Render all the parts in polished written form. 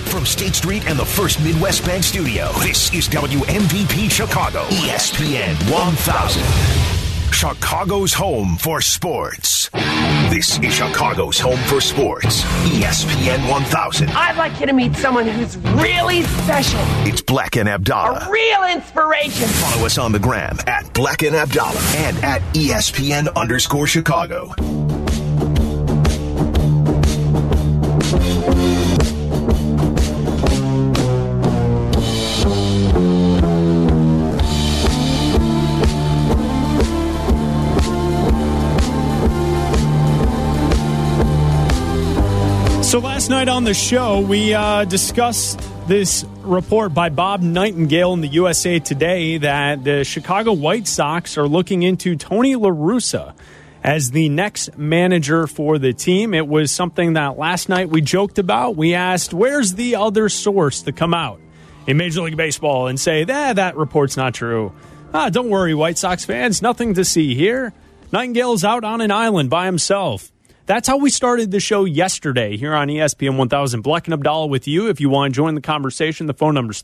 From State Street and the First Midwest Bank Studio, this is WMVP Chicago, ESPN 1000. Chicago's home for sports. This is Chicago's home for sports, ESPN 1000. I'd like you to meet someone who's really special. It's Black and Abdallah. A real inspiration. Follow us on the gram at Black and Abdallah and at ESPN_Chicago. So last night on the show, we discussed this report by Bob Nightingale in the USA Today that the Chicago White Sox are looking into Tony La Russa as the next manager for the team. It was something that last night we joked about. We asked, where's the other source to come out in Major League Baseball and say, that report's not true? Don't worry, White Sox fans, nothing to see here. Nightingale's out on an island by himself. That's how we started the show yesterday here on ESPN 1000. Black and Abdallah with you. If you want to join the conversation, the phone number is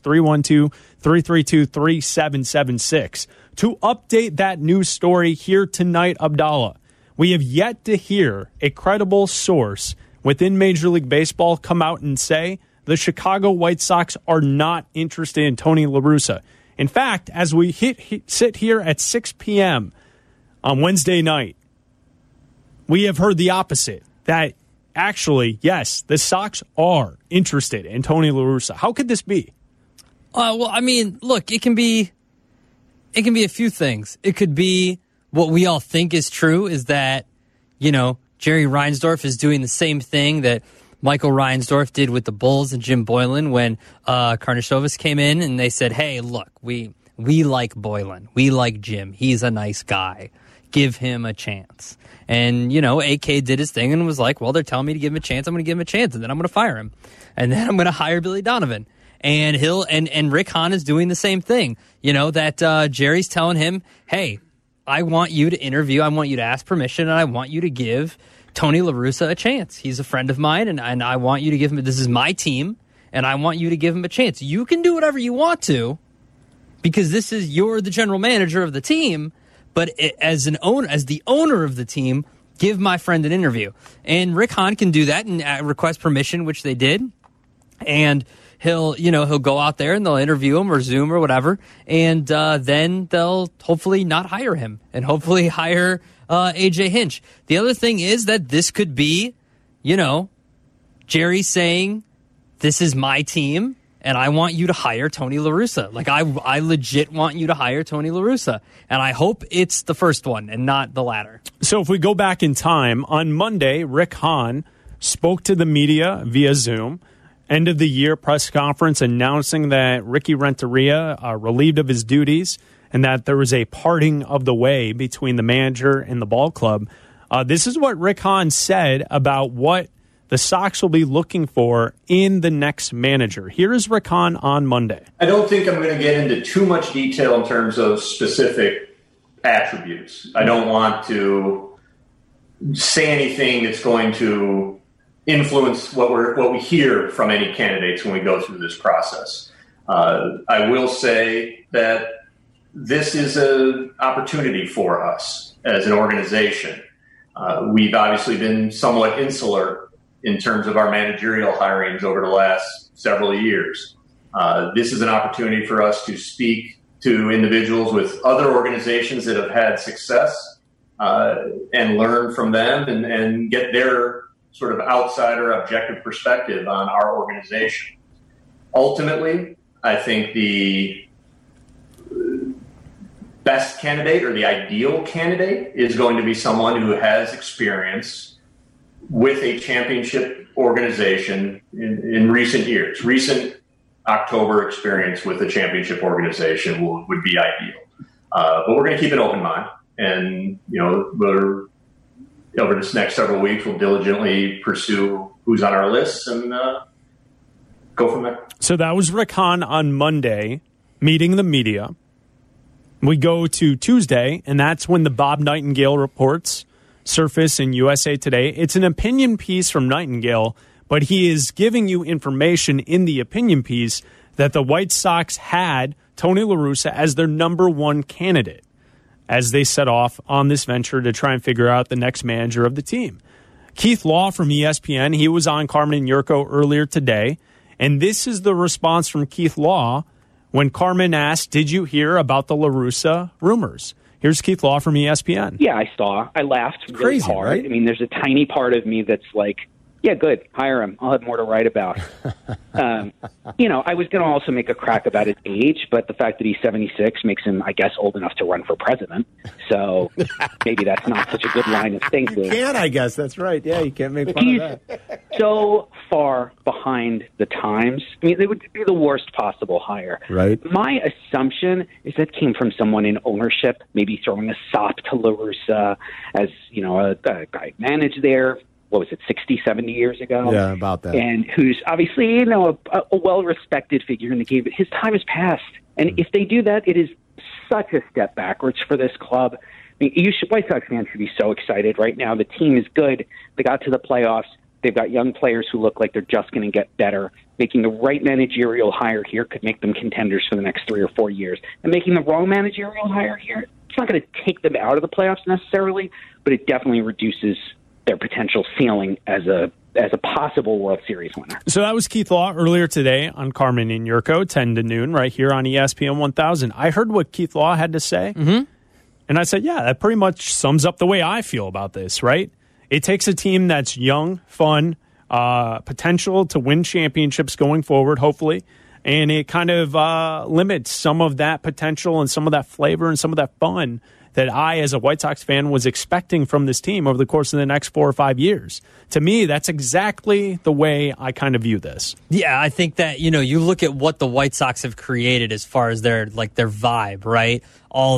312-332-3776. To update that news story here tonight, Abdallah, we have yet to hear a credible source within Major League Baseball come out and say the Chicago White Sox are not interested in Tony La Russa. In fact, as we sit here at 6 p.m. on Wednesday night, we have heard the opposite, that actually, yes, the Sox are interested in Tony La Russa. How could this be? Well, I mean, look, it can be a few things. It could be what we all think is true is that, Jerry Reinsdorf is doing the same thing that Michael Reinsdorf did with the Bulls and Jim Boylan when Karnisovas came in and they said, hey, look, we like Boylan. We like Jim. He's a nice guy. Give him a chance. And, AK did his thing and was like, well, they're telling me to give him a chance. I'm going to give him a chance, and then I'm going to fire him. And then I'm going to hire Billy Donovan. And and Rick Hahn is doing the same thing. That Jerry's telling him, hey, I want you to interview, I want you to ask permission, and I want you to give Tony La Russa a chance. He's a friend of mine, and I want you to give him, this is my team, and I want you to give him a chance. You can do whatever you want to, because you're the general manager of the team, but as the owner of the team, give my friend an interview. And Rick Hahn can do that and request permission, which they did. And he'll go out there and they'll interview him or Zoom or whatever. And then they'll hopefully not hire him and hopefully hire AJ Hinch. The other thing is that this could be, Jerry saying, this is my team. And I want you to hire Tony La Russa. Like, I legit want you to hire Tony La Russa. And I hope it's the first one and not the latter. So if we go back in time, on Monday, Rick Hahn spoke to the media via Zoom, end of the year press conference announcing that Ricky Renteria relieved of his duties and that there was a parting of the way between the manager and the ball club. This is what Rick Hahn said about what the Sox will be looking for in the next manager. Here is Rick Hahn on Monday. I don't think I'm going to get into too much detail in terms of specific attributes. I don't want to say anything that's going to influence what we hear from any candidates when we go through this process. I will say that this is an opportunity for us as an organization. We've obviously been somewhat insular in terms of our managerial hirings over the last several years. This is an opportunity for us to speak to individuals with other organizations that have had success and learn from them and get their sort of outsider objective perspective on our organization. Ultimately, I think the best candidate or the ideal candidate is going to be someone who has experience with a championship organization in recent years. Recent October experience with a championship organization would be ideal. But we're going to keep an open mind. And, we're over this next several weeks, we'll diligently pursue who's on our list and go from there. So that was Rick Hahn on Monday, meeting the media. We go to Tuesday, and that's when the Bob Nightingale reports surface in USA Today. It's an opinion piece from Nightingale, but he is giving you information in the opinion piece that the White Sox had Tony La Russa as their number one candidate as they set off on this venture to try and figure out the next manager of the team. Keith Law from ESPN, he was on Carmen and Yurko earlier today, and this is the response from Keith Law when Carmen asked, did you hear about the La Russa rumors? Here's Keith Law from ESPN. Yeah, I saw. I laughed really hard. Right? I mean, there's a tiny part of me that's like, yeah, good. Hire him. I'll have more to write about. I was going to also make a crack about his age, but the fact that he's 76 makes him, I guess, old enough to run for president. So maybe that's not such a good line of thinking. You can, I guess. That's right. Yeah, you can't make fun of that. So far behind the times. I mean, they would be the worst possible hire. Right. My assumption is that came from someone in ownership, maybe throwing a sop to La Russa as, a guy managed there. What was it, 60, 70 years ago? Yeah, about that. And who's obviously, a well-respected figure in the game. But his time has passed. And if they do that, it is such a step backwards for this club. I mean, White Sox fans should be so excited right now. The team is good. They got to the playoffs. They've got young players who look like they're just going to get better. Making the right managerial hire here could make them contenders for the next 3 or 4 years. And making the wrong managerial hire here, it's not going to take them out of the playoffs necessarily, but it definitely reduces their potential ceiling as a possible World Series winner. So that was Keith Law earlier today on Carmen and Yurko, 10 to noon, right here on ESPN 1000. I heard what Keith Law had to say, and I said, yeah, that pretty much sums up the way I feel about this, right? It takes a team that's young, fun, potential to win championships going forward, hopefully, and it kind of limits some of that potential and some of that flavor and some of that fun that I, as a White Sox fan, was expecting from this team over the course of the next 4 or 5 years. To me, that's exactly the way I kind of view this. Yeah, I think that, you look at what the White Sox have created as far as their vibe, right? All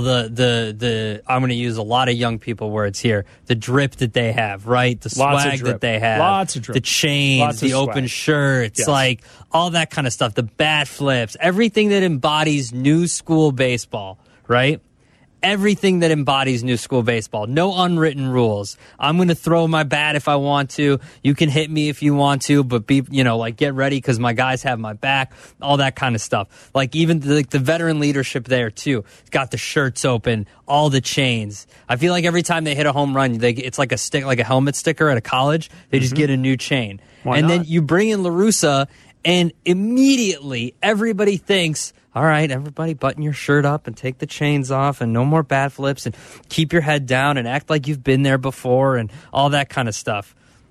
the I'm going to use a lot of young people words here. The drip that they have, right? The swag that they have. Lots of drip. The chains, the open shirts, yes. All that kind of stuff. The bat flips, everything that embodies new school baseball, right? Everything that embodies new school baseball. No unwritten rules. I'm going to throw my bat if I want to. You can hit me if you want to, but get ready because my guys have my back. All that kind of stuff. Even the veteran leadership there too. Got the shirts open, all the chains. I feel like every time they hit a home run, it's like a helmet sticker at a college. They just get a new chain. Why not? Then you bring in La Russa, and immediately everybody thinks, all right, everybody button your shirt up and take the chains off and no more bat flips and keep your head down and act like you've been there before and all that kind of stuff.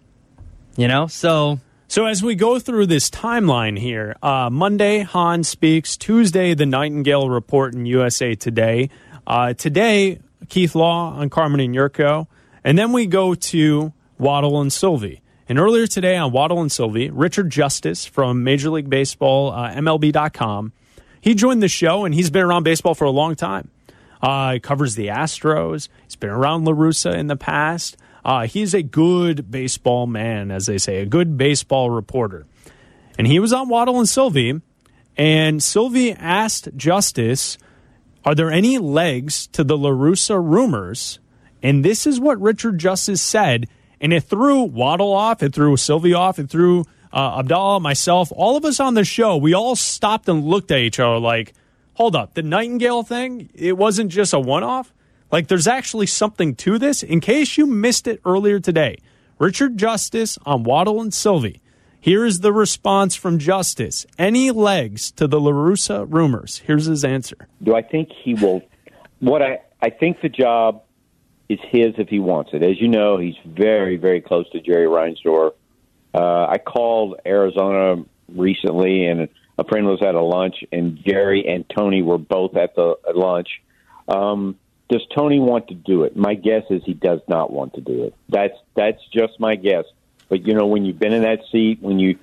So as we go through this timeline here, Monday, Hahn speaks. Tuesday, the Nightingale report in USA Today. Today, Keith Law on Carmen and Yurko. And then we go to Waddle and Sylvie. And earlier today on Waddle and Sylvie, Richard Justice from Major League Baseball, MLB.com, he joined the show, and he's been around baseball for a long time. He covers the Astros. He's been around La Russa in the past. He's a good baseball man, as they say, a good baseball reporter. And he was on Waddle and Sylvie, and Sylvie asked Justice, are there any legs to the La Russa rumors? And this is what Richard Justice said, and it threw Waddle off, it threw Sylvie off, it threw Abdallah, myself, all of us on the show, we all stopped and looked at each other like, hold up, the Nightingale thing, it wasn't just a one-off? There's actually something to this? In case you missed it earlier today, Richard Justice on Waddle and Sylvie. Here is the response from Justice. Any legs to the La Russa rumors? Here's his answer. Do I think he will? I think the job is his if he wants it. As you know, he's very, very close to Jerry Reinsdorf. I called Arizona recently, and a friend was at a lunch, and Jerry and Tony were both at the lunch. Does Tony want to do it? My guess is he does not want to do it. That's just my guess. But when you've been in that seat, when you've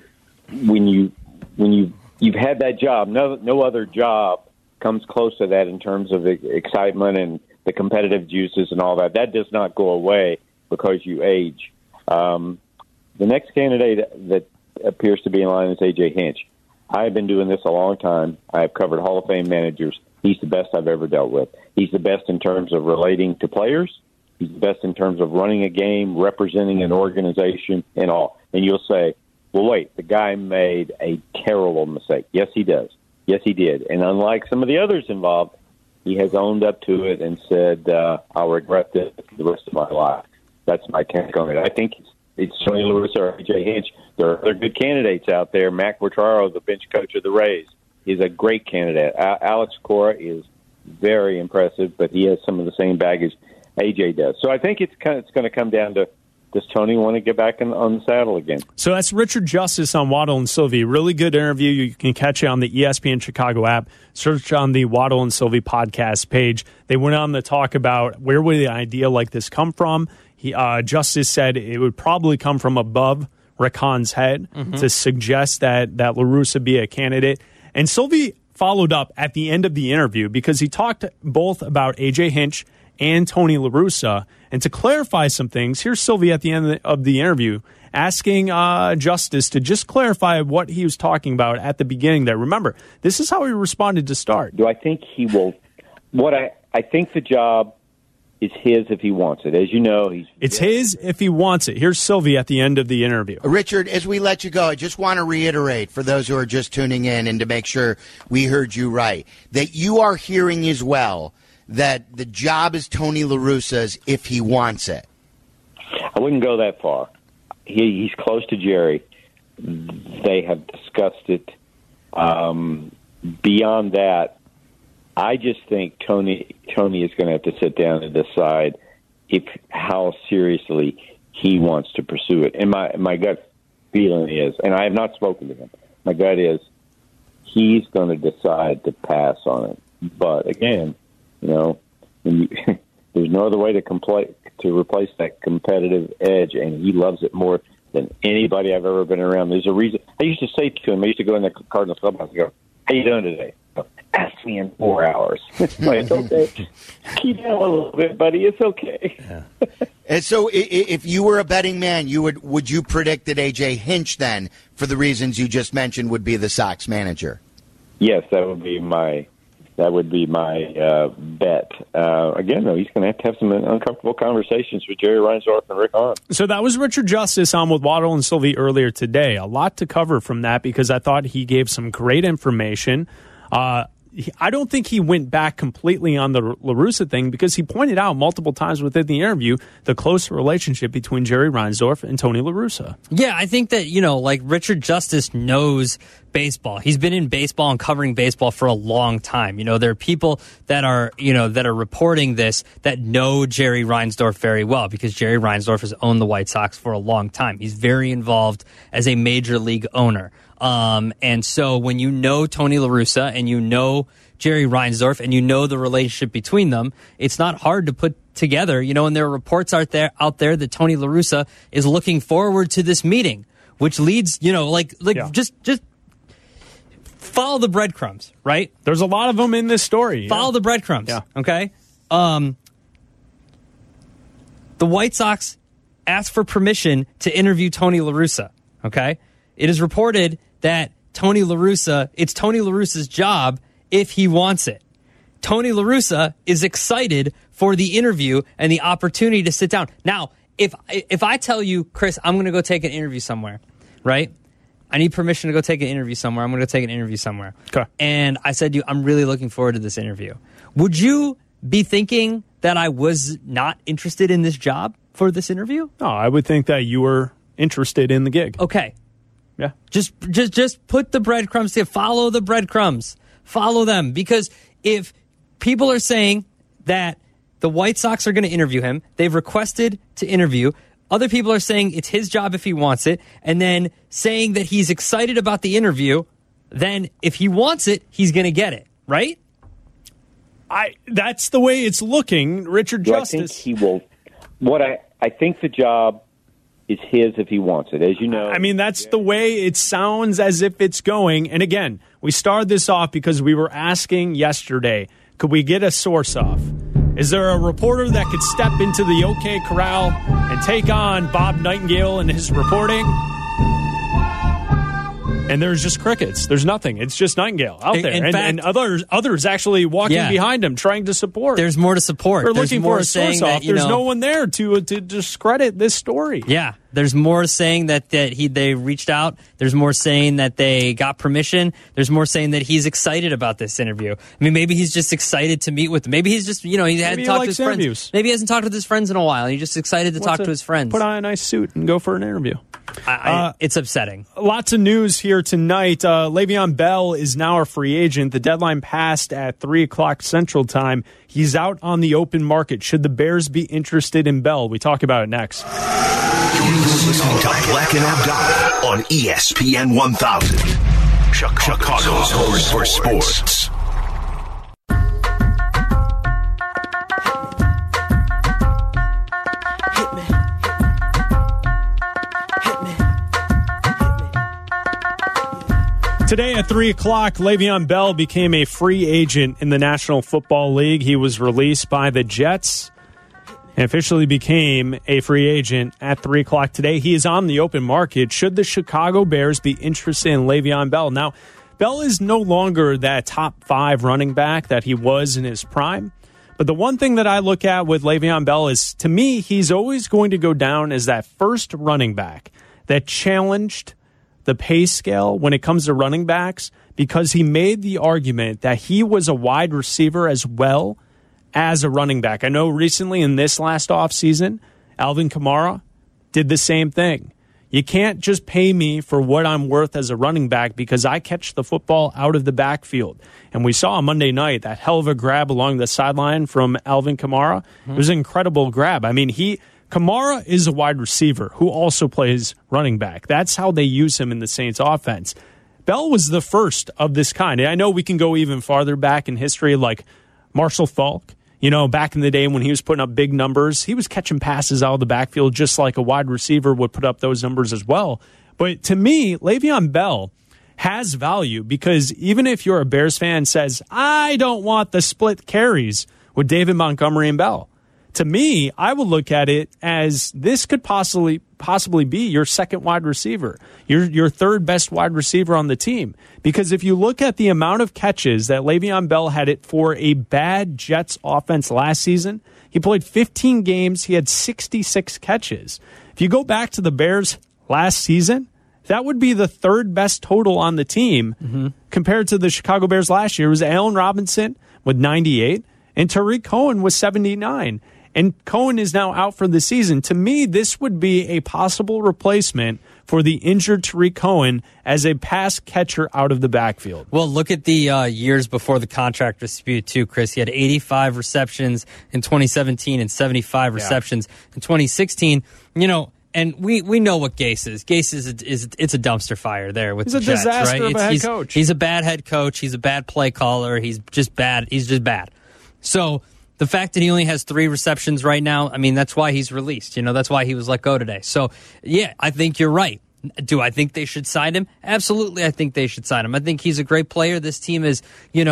had that job, no other job comes close to that in terms of excitement and the competitive juices and all that. That does not go away because you age. The next candidate that appears to be in line is A.J. Hinch. I have been doing this a long time. I have covered Hall of Fame managers. He's the best I've ever dealt with. He's the best in terms of relating to players. He's the best in terms of running a game, representing an organization, and all. And you'll say, well, wait, the guy made a terrible mistake. Yes, he does. Yes, he did. And unlike some of the others involved, he has owned up to it and said, I'll regret this the rest of my life. That's my take on it. I think it's Tony La Russa or A.J. Hinch. There are other good candidates out there. Mac Quatraro, the bench coach of the Rays, is a great candidate. Alex Cora is very impressive, but he has some of the same baggage A.J. does. So I think it's going to come down to, does Tony want to get back on the saddle again? So that's Richard Justice on Waddle and Sylvie. Really good interview. You can catch it on the ESPN Chicago app. Search on the Waddle and Sylvie podcast page. They went on to talk about where would the idea like this come from. Justice said it would probably come from above Rick Hahn's head to suggest that La Russa be a candidate. And Sylvie followed up at the end of the interview because he talked both about A.J. Hinch and Tony La Russa. And to clarify some things, here's Sylvie at the end of the interview asking Justice to just clarify what he was talking about at the beginning there. Remember, this is how he responded to start. Do I think he will? I think the job is his if he wants it. As you know, it's his if he wants it. Here's Sylvie at the end of the interview. Richard, as we let you go, I just want to reiterate for those who are just tuning in and to make sure we heard you right, that you are hearing as well that the job is Tony La Russa's if he wants it. I wouldn't go that far. He's close to Jerry. They have discussed it. Beyond that, I just think Tony is going to have to sit down and decide how seriously he wants to pursue it. And my gut feeling is, and I have not spoken to him, my gut is he's going to decide to pass on it. But again, there's no other way to replace that competitive edge, and he loves it more than anybody I've ever been around. There's a reason. I used to say to him, I used to go in the Cardinals clubhouse and go, "How you doing today?" Ask me in 4 hours. Like, okay, keep down a little bit, buddy. It's okay. Yeah. And so, if you were a betting man, would you predict that A.J. Hinch then, for the reasons you just mentioned, would be the Sox manager? Yes, that would be my bet. Again, though, he's going to have some uncomfortable conversations with Jerry Reinsdorf and Rick Hahn. So that was Richard Justice on with Waddle and Sylvie earlier today. A lot to cover from that because I thought he gave some great information. I don't think he went back completely on the La Russa thing because he pointed out multiple times within the interview the close relationship between Jerry Reinsdorf and Tony La Russa. Yeah, I think that, like Richard Justice knows baseball. He's been in baseball and covering baseball for a long time. There are people that are reporting this that know Jerry Reinsdorf very well because Jerry Reinsdorf has owned the White Sox for a long time. He's very involved as a major league owner. And so when you know Tony La Russa and you know Jerry Reinsdorf and you know the relationship between them, it's not hard to put together, and there are reports out there that Tony La Russa is looking forward to this meeting, which leads, just follow the breadcrumbs, right? There's a lot of them in this story. Follow the breadcrumbs, okay? The White Sox asked for permission to interview Tony La Russa, okay? It is reported that it's Tony La Russa's job if he wants it. Tony La Russa is excited for the interview and the opportunity to sit down. Now, if I tell you, Chris, I'm going to go take an interview somewhere, right? I need permission to go take an interview somewhere. I'm going to take an interview somewhere. Okay. And I said to you, I'm really looking forward to this interview. Would you be thinking that I was not interested in this job for this interview? No, I would think that you were interested in the gig. Okay. Yeah. Just put the breadcrumbs there. Follow the breadcrumbs. Follow them. Because if people are saying that the White Sox are going to interview him, they've requested to interview. Other people are saying it's his job if he wants it, and then saying that he's excited about the interview, then if he wants it, he's going to get it, right? That's the way it's looking, Richard Justice. I think he will. I think the job is his if he wants it, as you know. I mean, that's the way it sounds as if it's going. And again, we started this off because we were asking yesterday, could we get a source off? Is there a reporter that could step into the OK Corral and take on Bob Nightingale and his reporting? And there's just crickets. There's nothing. It's just Nightingale out there. And others actually walking behind him, trying to support. There's more to support. We're looking for a source off. There's no one there to discredit this story. Yeah. There's more saying that they reached out. There's more saying that they got permission. There's more saying that he's excited about this interview. I mean, maybe he's just excited to meet with them. Maybe he's just, he hadn't talked to his friends. Maybe he hasn't talked with his friends in a while, and he's just excited to talk to his friends. Put on a nice suit and go for an interview. It's upsetting. Lots of news here tonight. Le'Veon Bell is now a free agent. The deadline passed at 3 o'clock Central Time. He's out on the open market. Should the Bears be interested in Bell? We talk about it next. You're listening to Black and Abdallah on ESPN 1000. Chicago's home for sports. Today at 3 o'clock, Le'Veon Bell became a free agent in the National Football League. He was released by the Jets and officially became a free agent at 3 o'clock today. He is on the open market. Should the Chicago Bears be interested in Le'Veon Bell? Now, Bell is no longer that top 5 running back that he was in his prime. But the one thing that I look at with Le'Veon Bell is, to me, he's always going to go down as that first running back that challenged the pay scale when it comes to running backs, because he made the argument that he was a wide receiver as well as a running back. I know recently in this last offseason, Alvin Kamara did the same thing. You can't just pay me for what I'm worth as a running back because I catch the football out of the backfield. And we saw on Monday night that hell of a grab along the sideline from Alvin Kamara. It was an incredible grab. I mean, Kamara is a wide receiver who also plays running back. That's how they use him in the Saints offense. Bell was the first of this kind. And I know we can go even farther back in history, like Marshall Faulk. Back in the day when he was putting up big numbers, he was catching passes out of the backfield just like a wide receiver would put up those numbers as well. But to me, Le'Veon Bell has value because even if you're a Bears fan says, I don't want the split carries with David Montgomery and Bell, to me, I would look at it as this could possibly be your second wide receiver, your third best wide receiver on the team. Because if you look at the amount of catches that Le'Veon Bell had it for a bad Jets offense last season, he played 15 games. He had 66 catches. If you go back to the Bears last season, that would be the third best total on the team compared to the Chicago Bears last year. It was Allen Robinson with 98 and Tariq Cohen with 79. And Cohen is now out for the season. To me, this would be a possible replacement for the injured Tariq Cohen as a pass catcher out of the backfield. Well, look at the years before the contract dispute, too, Chris. He had 85 receptions in 2017 and 75 receptions in 2016. And we know what Gase is. Gase is it's a dumpster fire there with the Jets, He's a disaster right? of a head coach. He's a bad head coach. He's a bad play caller. He's just bad. He's just bad. So the fact that he only has 3 receptions right now, I mean, that's why he's released. That's why he was let go today. So, yeah, I think you're right. Do I think they should sign him? Absolutely, I think they should sign him. I think he's a great player. This team is,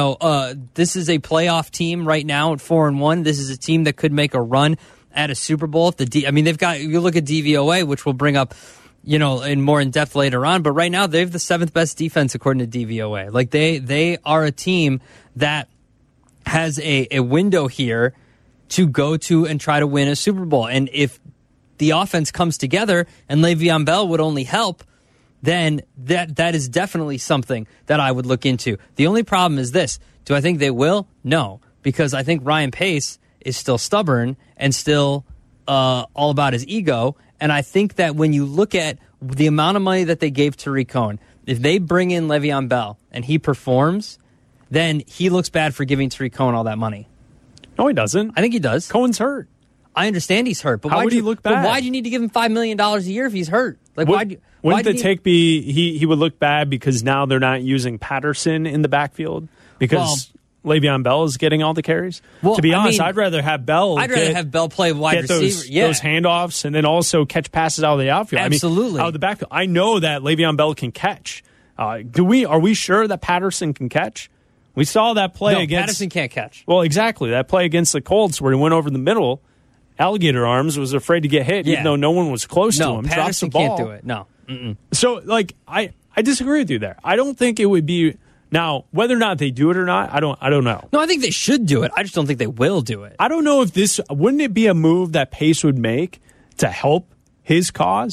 this is a playoff team right now at 4-1. This is a team that could make a run at a Super Bowl. They've got, you look at DVOA, which we'll bring up, in more in depth later on. But right now, they have the 7th best defense according to DVOA. Like they are a team that has a window here to go to and try to win a Super Bowl. And if the offense comes together and Le'Veon Bell would only help, then that is definitely something that I would look into. The only problem is this. Do I think they will? No, because I think Ryan Pace is still stubborn and still all about his ego. And I think that when you look at the amount of money that they gave Tariq Cohen, if they bring in Le'Veon Bell and he performs, then he looks bad for giving Tariq Cohen all that money. No, he doesn't. I think he does. Cohen's hurt. I understand he's hurt, but how would he look bad? But why do you need to give him $5 million a year if he's hurt? Like, wouldn't the take be he would look bad because now they're not using Patterson in the backfield because Le'Veon Bell is getting all the carries? Well, to be honest, I'd rather have Bell. I'd rather have Bell play wide receiver. Those handoffs and then also catch passes out of the outfield. Absolutely, out of the backfield. I know that Le'Veon Bell can catch. Are we sure that Patterson can catch? We saw that play against Patterson can't catch. Well, exactly. That play against the Colts where he went over the middle, Alligator Arms was afraid to get hit, even though no one was close to him. Patterson drops the ball. Can't do it. No. Mm-mm. So, I disagree with you there. I don't think it would be now whether or not they do it or not. I don't know. No, I think they should do it. I just don't think they will do it. I don't know if wouldn't it be a move that Pace would make to help his cause?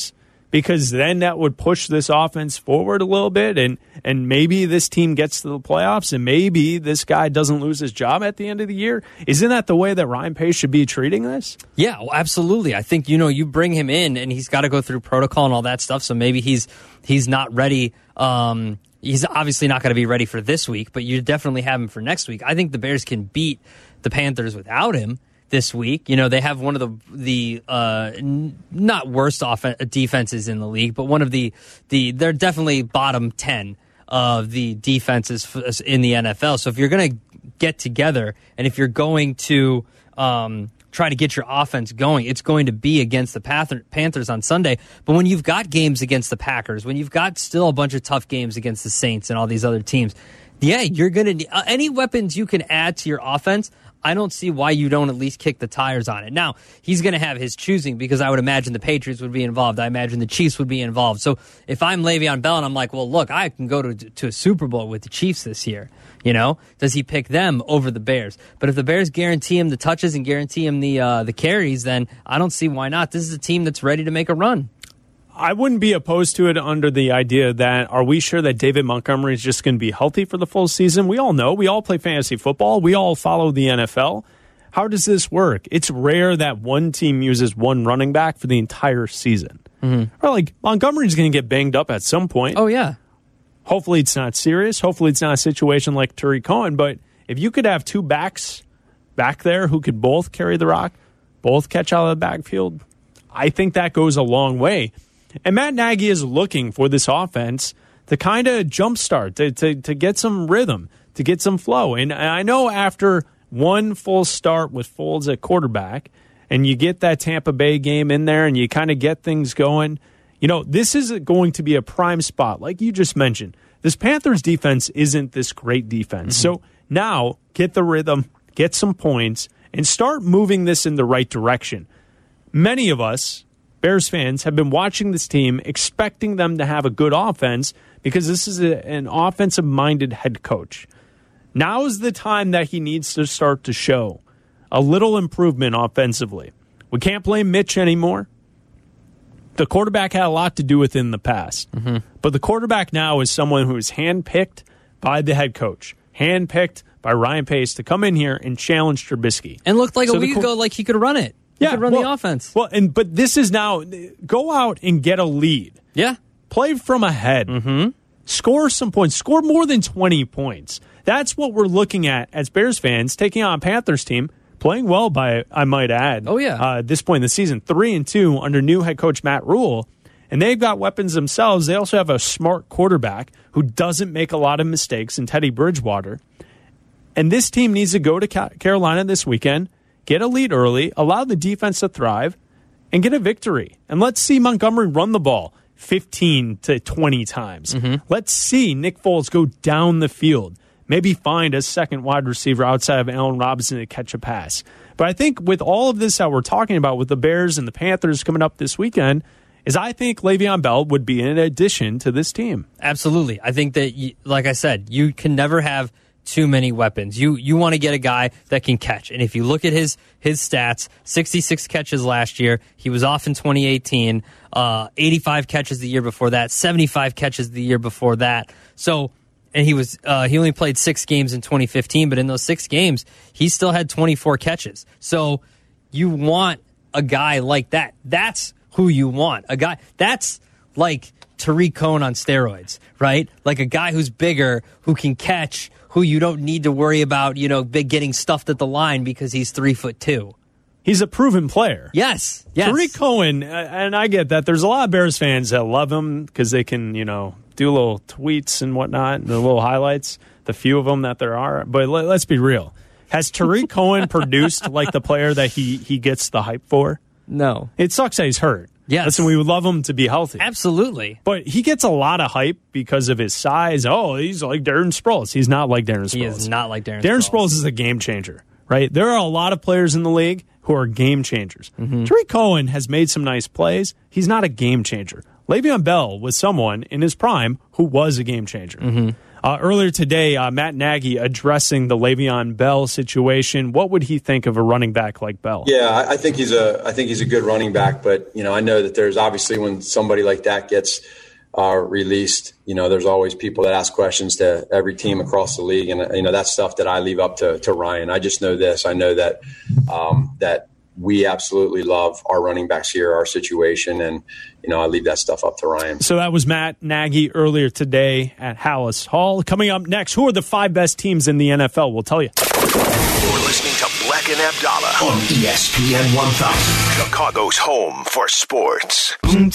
because then that would push this offense forward a little bit, and maybe this team gets to the playoffs, and maybe this guy doesn't lose his job at the end of the year. Isn't that the way that Ryan Pace should be treating this? Yeah, well, absolutely. I think, you bring him in, and he's got to go through protocol and all that stuff, so maybe he's not ready. He's obviously not going to be ready for this week, but you definitely have him for next week. I think the Bears can beat the Panthers without him this week. They have one of the not worst defenses in the league, but one of they're definitely bottom 10 of the defenses in the NFL. So if you're going to get together and if you're going to try to get your offense going, it's going to be against the Panthers on Sunday. But when you've got games against the Packers, when you've got still a bunch of tough games against the Saints and all these other teams, yeah, you're going to any weapons you can add to your offense. I don't see why you don't at least kick the tires on it. Now, he's going to have his choosing because I would imagine the Patriots would be involved. I imagine the Chiefs would be involved. So if I'm Le'Veon Bell and I'm like, well, look, I can go to a Super Bowl with the Chiefs this year, does he pick them over the Bears? But if the Bears guarantee him the touches and guarantee him the carries, then I don't see why not. This is a team that's ready to make a run. I wouldn't be opposed to it under the idea that, are we sure that David Montgomery is just going to be healthy for the full season? We all know. We all play fantasy football. We all follow the NFL. How does this work? It's rare that one team uses one running back for the entire season. Mm-hmm. Or Montgomery's going to get banged up at some point. Oh, yeah. Hopefully it's not serious. Hopefully it's not a situation like Tariq Cohen. But if you could have two backs back there who could both carry the rock, both catch out of the backfield, I think that goes a long way. And Matt Nagy is looking for this offense to kind of jumpstart, to get some rhythm, to get some flow. And I know after one full start with Foles at quarterback, and you get that Tampa Bay game in there, and you kind of get things going, this is going to be a prime spot. Like you just mentioned, this Panthers defense isn't this great defense. Mm-hmm. So now get the rhythm, get some points, and start moving this in the right direction. Many of us, Bears fans, have been watching this team, expecting them to have a good offense because this is an offensive-minded head coach. Now is the time that he needs to start to show a little improvement offensively. We can't blame Mitch anymore. The quarterback had a lot to do with it in the past. Mm-hmm. But the quarterback now is someone who is handpicked by the head coach, handpicked by Ryan Pace to come in here and challenge Trubisky. And looked like a week ago like he could run it. Yeah, could run the offense. But this is now, go out and get a lead. Yeah. Play from ahead. Mm-hmm. Score some points. Score more than 20 points. That's what we're looking at as Bears fans, taking on a Panthers team, playing well by, I might add. Oh, yeah. At this point in the season, 3-2 under new head coach Matt Rule. And they've got weapons themselves. They also have a smart quarterback who doesn't make a lot of mistakes in Teddy Bridgewater. And this team needs to go to Carolina this weekend, get a lead early, allow the defense to thrive, and get a victory. And let's see Montgomery run the ball 15 to 20 times. Mm-hmm. Let's see Nick Foles go down the field, maybe find a second wide receiver outside of Allen Robinson to catch a pass. But I think with all of this that we're talking about with the Bears and the Panthers coming up this weekend, is I think Le'Veon Bell would be an addition to this team. Absolutely. I think that, like I said, you can never have too many weapons. You want to get a guy that can catch. And if you look at his stats, 66 catches last year. He was off in 2018. 85 catches the year before that. 75 catches the year before that. So, and he only played 6 games in 2015, but in those 6 games, he still had 24 catches. So you want a guy like that. That's who you want. A guy that's like Tariq Cohen on steroids, right? Like a guy who's bigger, who can catch, who you don't need to worry about, getting stuffed at the line because he's 3'2". He's a proven player. Yes. Tariq Cohen, and I get that. There's a lot of Bears fans that love him because they can, do little tweets and whatnot, and the little highlights, the few of them that there are. But let's be real. Has Tariq Cohen produced like the player that he gets the hype for? No. It sucks that he's hurt. Yes. Listen, we would love him to be healthy. Absolutely. But he gets a lot of hype because of his size. Oh, he's like Darren Sproles. He's not like Darren Sproles. He is not like Darren Sproles. Darren Sproles is a game changer, right? There are a lot of players in the league who are game changers. Mm-hmm. Tariq Cohen has made some nice plays. He's not a game changer. Le'Veon Bell was someone in his prime who was a game changer. Mm-hmm. Earlier today, Matt Nagy addressing the Le'Veon Bell situation. What would he think of a running back like Bell? Yeah, I think he's a good running back, but I know that there's obviously when somebody like that gets released, there's always people that ask questions to every team across the league, and that's stuff that I leave up to Ryan. I just know this. I know that that we absolutely love our running backs here, our situation, and I leave that stuff up to Ryan. So that was Matt Nagy earlier today at Hallis Hall. Coming up next, who are the 5 best teams in the NFL? We'll tell you. You're listening to Black and Abdallah on ESPN 1000, Chicago's home for sports.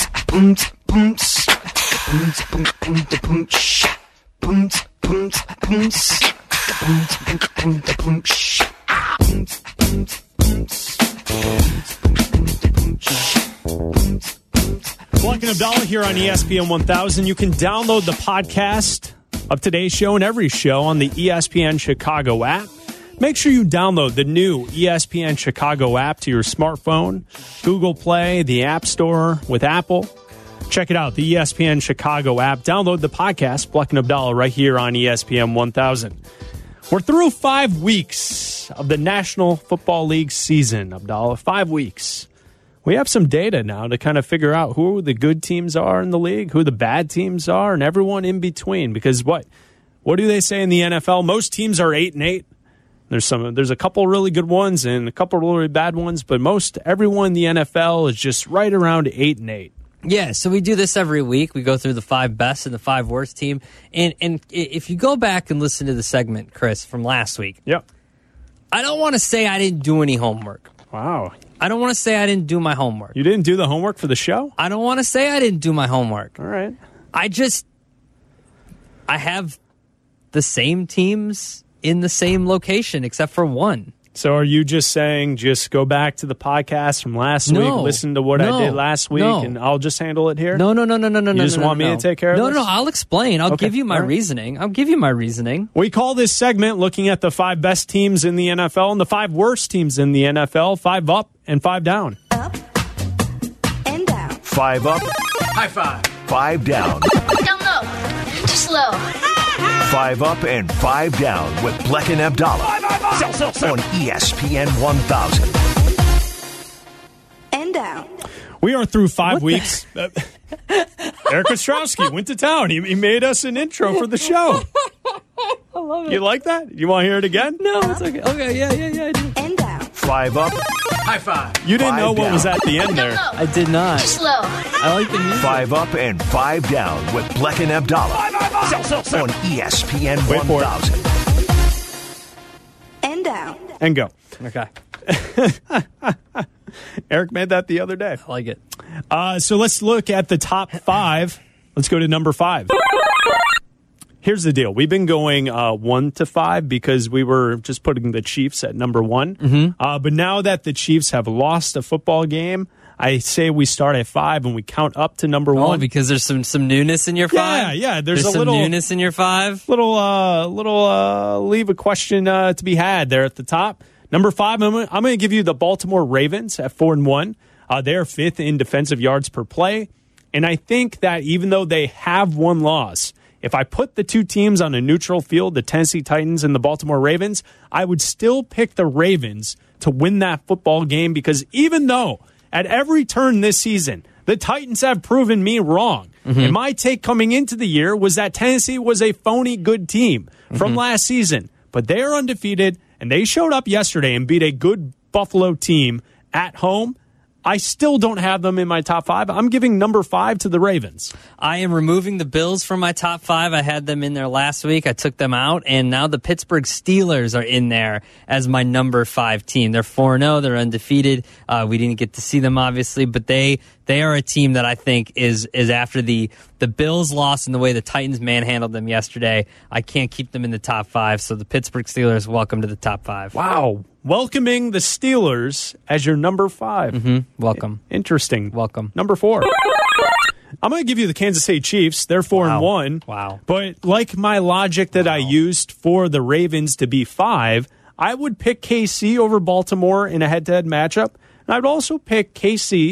Black and Abdallah here on ESPN 1000. You can download the podcast of today's show and every show on the ESPN Chicago app. Make sure you download the new ESPN Chicago app to your smartphone, Google Play, the App Store with Apple. Check it out, the ESPN Chicago app. Download the podcast, Black and Abdallah, right here on ESPN 1000. We're through 5 weeks of the National Football League season, Abdallah. 5 weeks. We have some data now to kind of figure out who the good teams are in the league, who the bad teams are, and everyone in between. Because what do they say in the NFL? Most teams are 8-8. There's a couple really good ones and a couple really bad ones, but most everyone in the NFL is just right around 8-8. Yeah, so we do this every week. We go through the 5 best and the 5 worst team. And if you go back and listen to the segment, Chris, from last week, yep. I don't want to say I didn't do any homework. Wow. I don't want to say I didn't do my homework. You didn't do the homework for the show? I don't want to say I didn't do my homework. All right. I have the same teams in the same location except for one. So are you just saying just go back to the podcast from last week, listen to what I did last week, and I'll just handle it here? No. You just want me to take care of this? No, I'll explain. I'll give you my reasoning. We call this segment looking at the 5 best teams in the NFL and the 5 worst teams in the NFL. 5 up and 5 down. Up and down. 5 up. High five. 5 down. Down low. Too slow. 5 up and 5 down with Black and Abdallah on ESPN 1000. And down. We are through 5 weeks. Eric Ostrowski went to town. He made us an intro for the show. I love it. You like that? You want to hear it again? No, it's okay. Okay, yeah, I do. And down. 5 up. High five. You didn't know what was at the end there. I did not. Too slow. I like the music. 5 up and 5 down with Black and Abdallah on ESPN 1000. And down. And go. Okay. Eric made that the other day. I like it. So let's look at the top 5. Let's go to number 5. Here's the deal. We've been going 1 to 5 because we were just putting the Chiefs at number 1. Mm-hmm. But now that the Chiefs have lost a football game, I say we start at 5 and we count up to number 1. Oh, because there's some newness in your 5? Yeah. There's a some little newness in your 5? Little leave a question to be had there at the top. Number 5, I'm going to give you the Baltimore Ravens at 4-1. They're 5th in defensive yards per play. And I think that even though they have one loss, if I put the 2 teams on a neutral field, the Tennessee Titans and the Baltimore Ravens, I would still pick the Ravens to win that football game because even though at every turn this season, the Titans have proven me wrong. Mm-hmm. And my take coming into the year was that Tennessee was a phony good team from last season. But they're undefeated, and they showed up yesterday and beat a good Buffalo team at home. I still don't have them in my top 5. I'm giving number 5 to the Ravens. I am removing the Bills from my top 5. I had them in there last week. I took them out, and now the Pittsburgh Steelers are in there as my number 5 team. They're 4-0. They're undefeated. We didn't get to see them, obviously, but they are a team that I think is after the Bills loss and the way the Titans manhandled them yesterday. I can't keep them in the top 5, so the Pittsburgh Steelers, welcome to the top 5. Wow. Welcoming the Steelers as your number 5. Mm-hmm. Welcome. Interesting. Welcome. Number 4. I'm going to give you the Kansas City Chiefs. They're 4-1. Wow. But like my logic that I used for the Ravens to be 5, I would pick KC over Baltimore in a head-to-head matchup. And I would also pick KC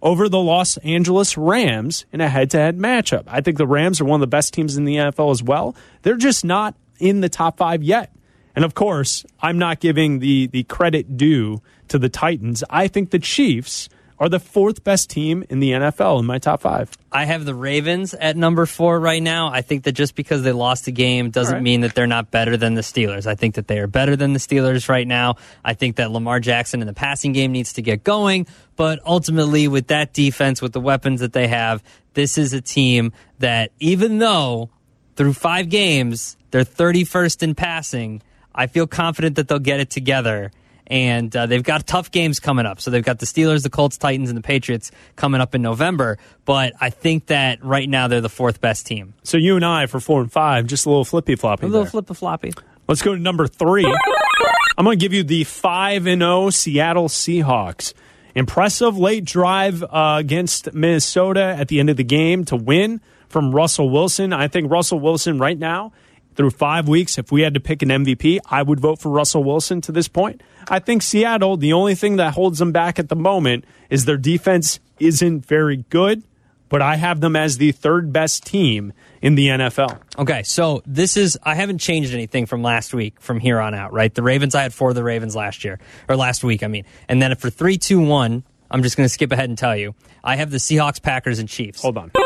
over the Los Angeles Rams in a head-to-head matchup. I think the Rams are one of the best teams in the NFL as well. They're just not in the top 5 yet. And, of course, I'm not giving the credit due to the Titans. I think the Chiefs are the 4th best team in the NFL in my top 5. I have the Ravens at number 4 right now. I think that just because they lost a game doesn't mean that they're not better than the Steelers. I think that they are better than the Steelers right now. I think that Lamar Jackson in the passing game needs to get going. But ultimately, with that defense, with the weapons that they have, this is a team that even though through 5 games, they're 31st in passing, I feel confident that they'll get it together. And they've got tough games coming up. So they've got the Steelers, the Colts, Titans, and the Patriots coming up in November. But I think that right now they're the 4th best team. So you and I for 4 and 5, just a little flippy-floppy. A little flippy-floppy. Let's go to number 3. I'm going to give you the 5-0 Seattle Seahawks. Impressive late drive against Minnesota at the end of the game to win from Russell Wilson. I think Russell Wilson right now, through 5 weeks, if we had to pick an MVP, I would vote for Russell Wilson to this point. I think Seattle, the only thing that holds them back at the moment is their defense isn't very good, but I have them as the 3rd best team in the NFL. Okay, so I haven't changed anything from last week from here on out, right? The Ravens, I had 4 of the Ravens last week. And then for 3-2-1, I'm just going to skip ahead and tell you, I have the Seahawks, Packers, and Chiefs. Hold on.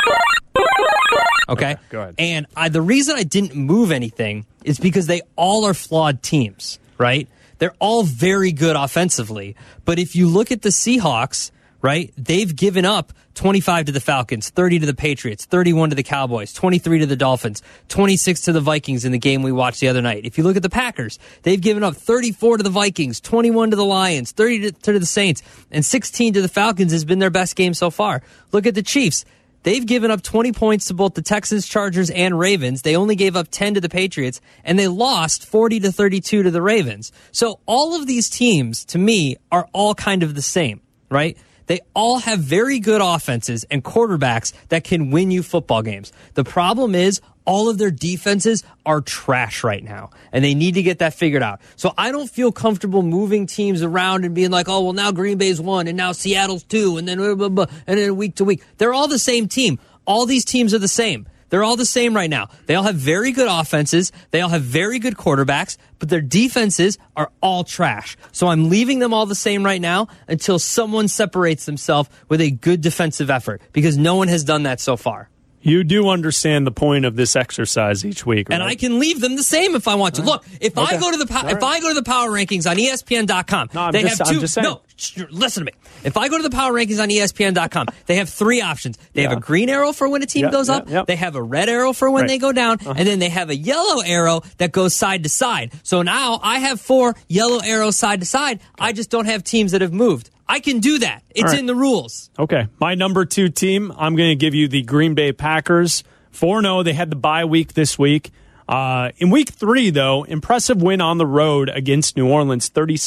Okay, go ahead. And the reason I didn't move anything is because they all are flawed teams, right? They're all very good offensively. But if you look at the Seahawks, right, they've given up 25 to the Falcons, 30 to the Patriots, 31 to the Cowboys, 23 to the Dolphins, 26 to the Vikings in the game we watched the other night. If you look at the Packers, they've given up 34 to the Vikings, 21 to the Lions, 30 to the Saints, and 16 to the Falcons has been their best game so far. Look at the Chiefs. They've given up 20 points to both the Texans, Chargers, and Ravens. They only gave up 10 to the Patriots, and they lost 40-32 to the Ravens. So all of these teams, to me, are all kind of the same, right? They all have very good offenses and quarterbacks that can win you football games. The problem is all of their defenses are trash right now, and they need to get that figured out. So I don't feel comfortable moving teams around and being like, oh, well, now Green Bay's 1, and now Seattle's 2, and then blah, blah, blah, and then week to week. They're all the same team. All these teams are the same. They're all the same right now. They all have very good offenses. They all have very good quarterbacks, but their defenses are all trash. So I'm leaving them all the same right now until someone separates themselves with a good defensive effort, because no one has done that so far. You do understand the point of this exercise each week, right? And I can leave them the same if I want to. Look, if I go to the power rankings on ESPN.com, they have 2. No, listen to me. If I go to the power rankings on ESPN.com, they have 3 options. They have a green arrow for when a team goes up. They have a red arrow for when they go down, and then they have a yellow arrow that goes side to side. So now I have 4 yellow arrows side to side. I just don't have teams that have moved. I can do that. It's in the rules. Okay. My number 2 team, I'm going to give you the Green Bay Packers. 4-0. They had the bye week this week. In week 3, though, impressive win on the road against New Orleans,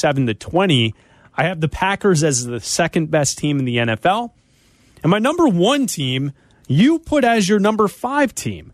37-20. I have the Packers as the 2nd best team in the NFL. And my number 1 team, you put as your number 5 team.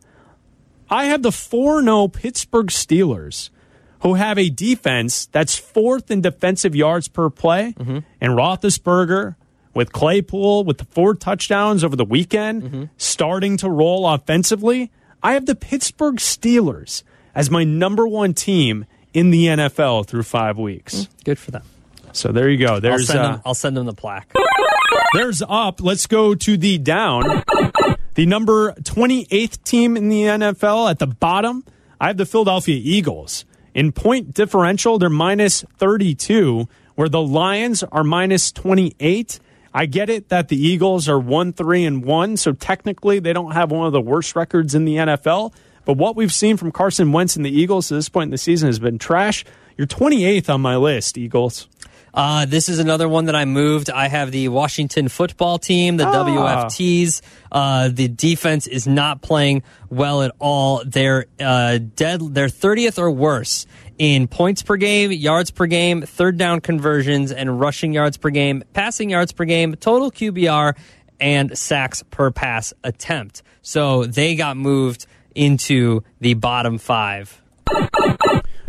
I have the 4-0 Pittsburgh Steelers, who have a defense that's 4th in defensive yards per play. Mm-hmm. And Roethlisberger, with Claypool, with the 4 touchdowns over the weekend, starting to roll offensively. I have the Pittsburgh Steelers as my number 1 team in the NFL through 5 weeks. Good for them. So there you go. There's I'll send them the plaque. There's up. Let's go to the down. The number 28th team in the NFL at the bottom, I have the Philadelphia Eagles. In point differential, they're minus 32, where the Lions are minus 28. I get it that the Eagles are 1-3-1, so technically they don't have one of the worst records in the NFL. But what we've seen from Carson Wentz and the Eagles to this point in the season has been trash. You're 28th on my list, Eagles. This is another one that I moved. I have the Washington football team, the WFTs. The defense is not playing well at all. They're They're 30th or worse in points per game, yards per game, third down conversions, and rushing yards per game, passing yards per game, total QBR, and sacks per pass attempt. So they got moved into the bottom 5.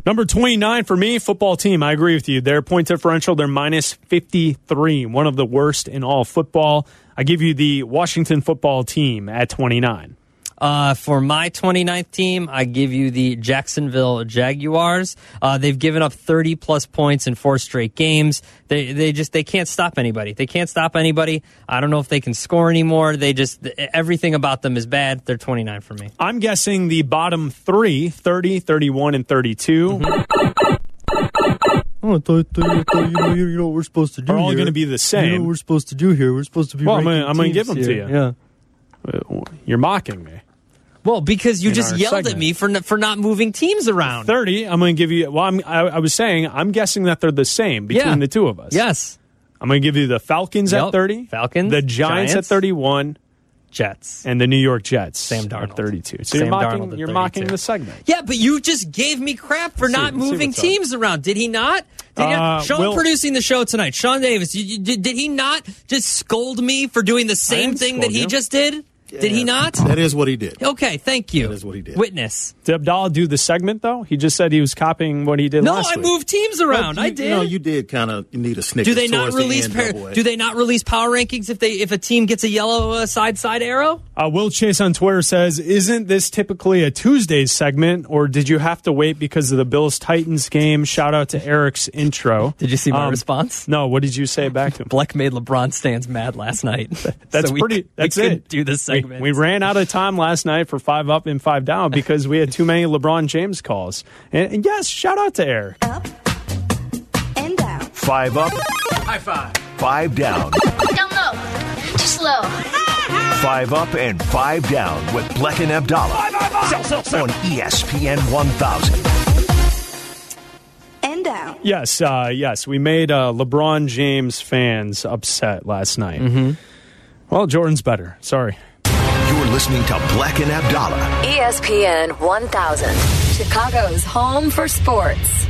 Number 29 for me, football team. I agree with you. Their point differential, they're minus 53, one of the worst in all football. I give you the Washington football team at 29. For my 29th team, I give you the Jacksonville Jaguars. They've given up 30-plus points in 4 straight games. They can't stop anybody. They can't stop anybody. I don't know if they can score anymore. Everything about them is bad. They're 29 for me. I'm guessing the bottom 3, 30, 31, and 32. Mm-hmm. Oh, I thought you know what we're supposed to do. Are all here. going to be the same. You know what we're supposed to do here. We're supposed to be. Well, I'm going to give them to you. Yeah. You're mocking me. Well, because you In just our yelled segment. at me for not moving teams around. 30, I'm going to give you. Well, I was saying I'm guessing that they're the same between the two of us. Yes. I'm going to give you the Falcons at 30. Falcons. The Giants at 31. Jets. And the New York Jets Sam Darnold. at 32. So Sam you're Darnold mocking, at you're 32. mocking the segment. Yeah, but you just gave me crap for not moving what's up. teams around. Did he not? Sean producing the show tonight. Sean Davis, did he not just scold me for doing the same thing that he just did? Did he not? That is what he did. Okay, thank you. That is what he did. Witness. Did Abdallah do the segment, though? He just said he was copying what he did No, last I week. moved teams around. Well, I did. You know, you did kind of need a snicker. Do they not release power rankings if a team gets a yellow side arrow? Will Chase on Twitter says, "Isn't this typically a Tuesday segment, or did you have to wait because of the Bills-Titans game?" Shout out to Eric's intro. Did you see my response? No. What did you say back to him? Bleck made LeBron stands mad last night. That's So pretty. That's we it. couldn't do this segment. We ran out of time last night for 5 up and 5 down because we had too many LeBron James calls. And yes, shout out to Eric. Up and down. 5 up, High five. 5 down. Down low. Too slow. 5 up and 5 down with Bleck and Abdallah on ESPN 1000. And down. Yes, we made LeBron James fans upset last night. Mm-hmm. Well, Jordan's better. Sorry. You're listening to Bleck and Abdallah. ESPN 1000, Chicago's home for sports.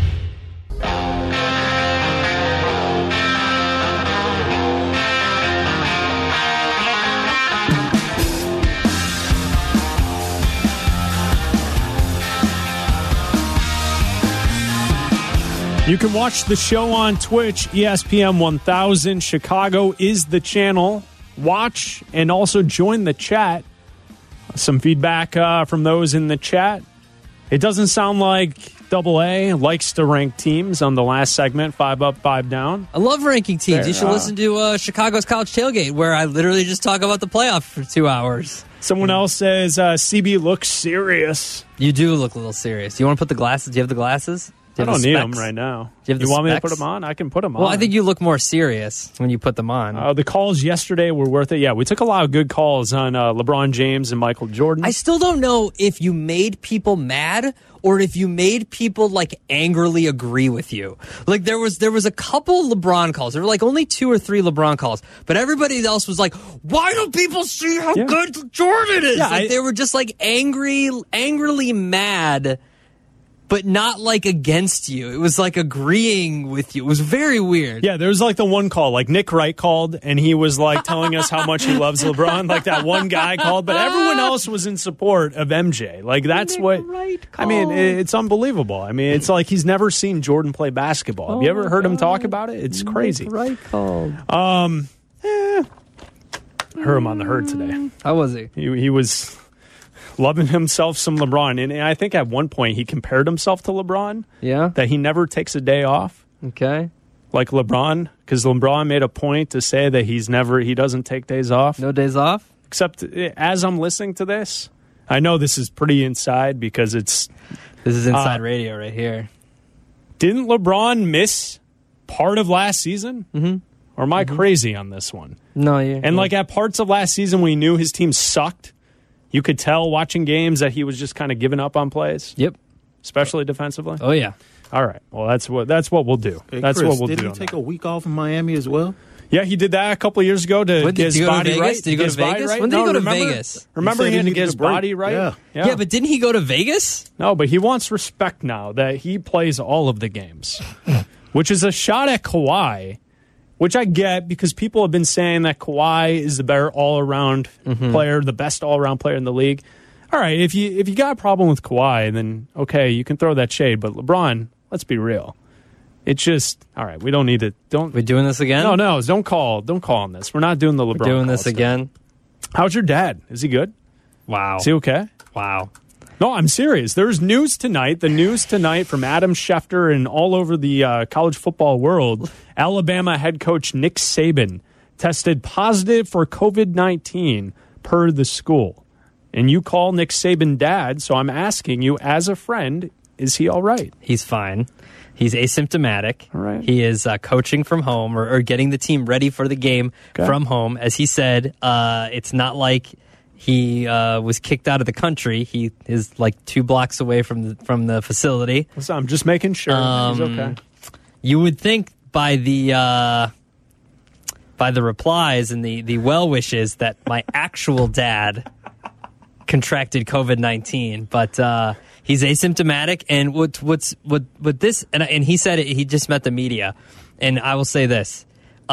You can watch the show on Twitch, ESPN 1000. Chicago is the channel. Watch and also join the chat. Some feedback from those in the chat. It doesn't sound like AA likes to rank teams on the last segment, 5 up, 5 down. I love ranking teams. There, You should listen to Chicago's College Tailgate, where I literally just talk about the playoff for 2 hours. Someone else says CB looks serious. You do look a little serious. You want to put the glasses? Do you have the glasses? I don't need them right now. Do you have the want me to specs? put them on? I can put them on. Well, I think you look more serious when you put them on. The calls yesterday were worth it. Yeah, we took a lot of good calls on LeBron James and Michael Jordan. I still don't know if you made people mad or if you made people like angrily agree with you. Like there was a couple LeBron calls. There were like only 2 or 3 LeBron calls, but everybody else was like, "Why don't people see how good Jordan is?" Yeah, they were just like angrily mad. But not like against you. It was like agreeing with you. It was very weird. Yeah, there was like the one call, like Nick Wright called, and he was like telling us how much he loves LeBron. Like that one guy called, but everyone else was in support of MJ. Like that's Nick what Wright I mean. It's unbelievable. I mean, it's like he's never seen Jordan play basketball. Have you ever heard him talk about it? It's crazy. Nick Wright called. Heard him on the Herd today. How was he? He was loving himself some LeBron. And I think at one point he compared himself to LeBron. Yeah. That he never takes a day off. Okay. Like LeBron. Because LeBron made a point to say that he doesn't take days off. No days off? Except as I'm listening to this, I know this is pretty inside because this is inside radio right here. Didn't LeBron miss part of last season? Mm-hmm. Or am I crazy on this one? No, you're... And like at parts of last season we knew his team sucked. You could tell watching games that he was just kind of giving up on plays. Yep. Especially defensively. Oh, yeah. All right. Well, that's what we'll do. Hey, that's Chris, what we'll did do. he take a week off in Miami as well? Yeah, he did that a couple of years ago to get his body right. Did he go to Vegas? Right? When did he go to remember, Vegas? Remember he had to get his body right? Yeah, but didn't he go to Vegas? No, but he wants respect now that he plays all of the games, which is a shot at Kawhi, which I get because people have been saying that Kawhi is the better all-around player, the best all-around player in the league. All right, if you got a problem with Kawhi, then okay, you can throw that shade. But LeBron, let's be real. It's just all right. We don't need to. Don't we doing this again? No. Don't call on this. We're not doing the LeBron. We're doing this again. How's your dad? Is he good? Wow. Is he okay? Wow. No, I'm serious. There's news tonight. The news tonight from Adam Schefter and all over the college football world. Alabama head coach Nick Saban tested positive for COVID-19 per the school. And you call Nick Saban dad, so I'm asking you as a friend, is he all right? He's fine. He's asymptomatic. All right. He is coaching from home or getting the team ready for the game from home. As he said, it's not like he was kicked out of the country. He is like 2 blocks away from the facility. So I'm just making sure he's okay. You would think by the replies and the well wishes that my actual dad contracted COVID-19, but he's asymptomatic. And what this and he said it, he just met the media, and I will say this: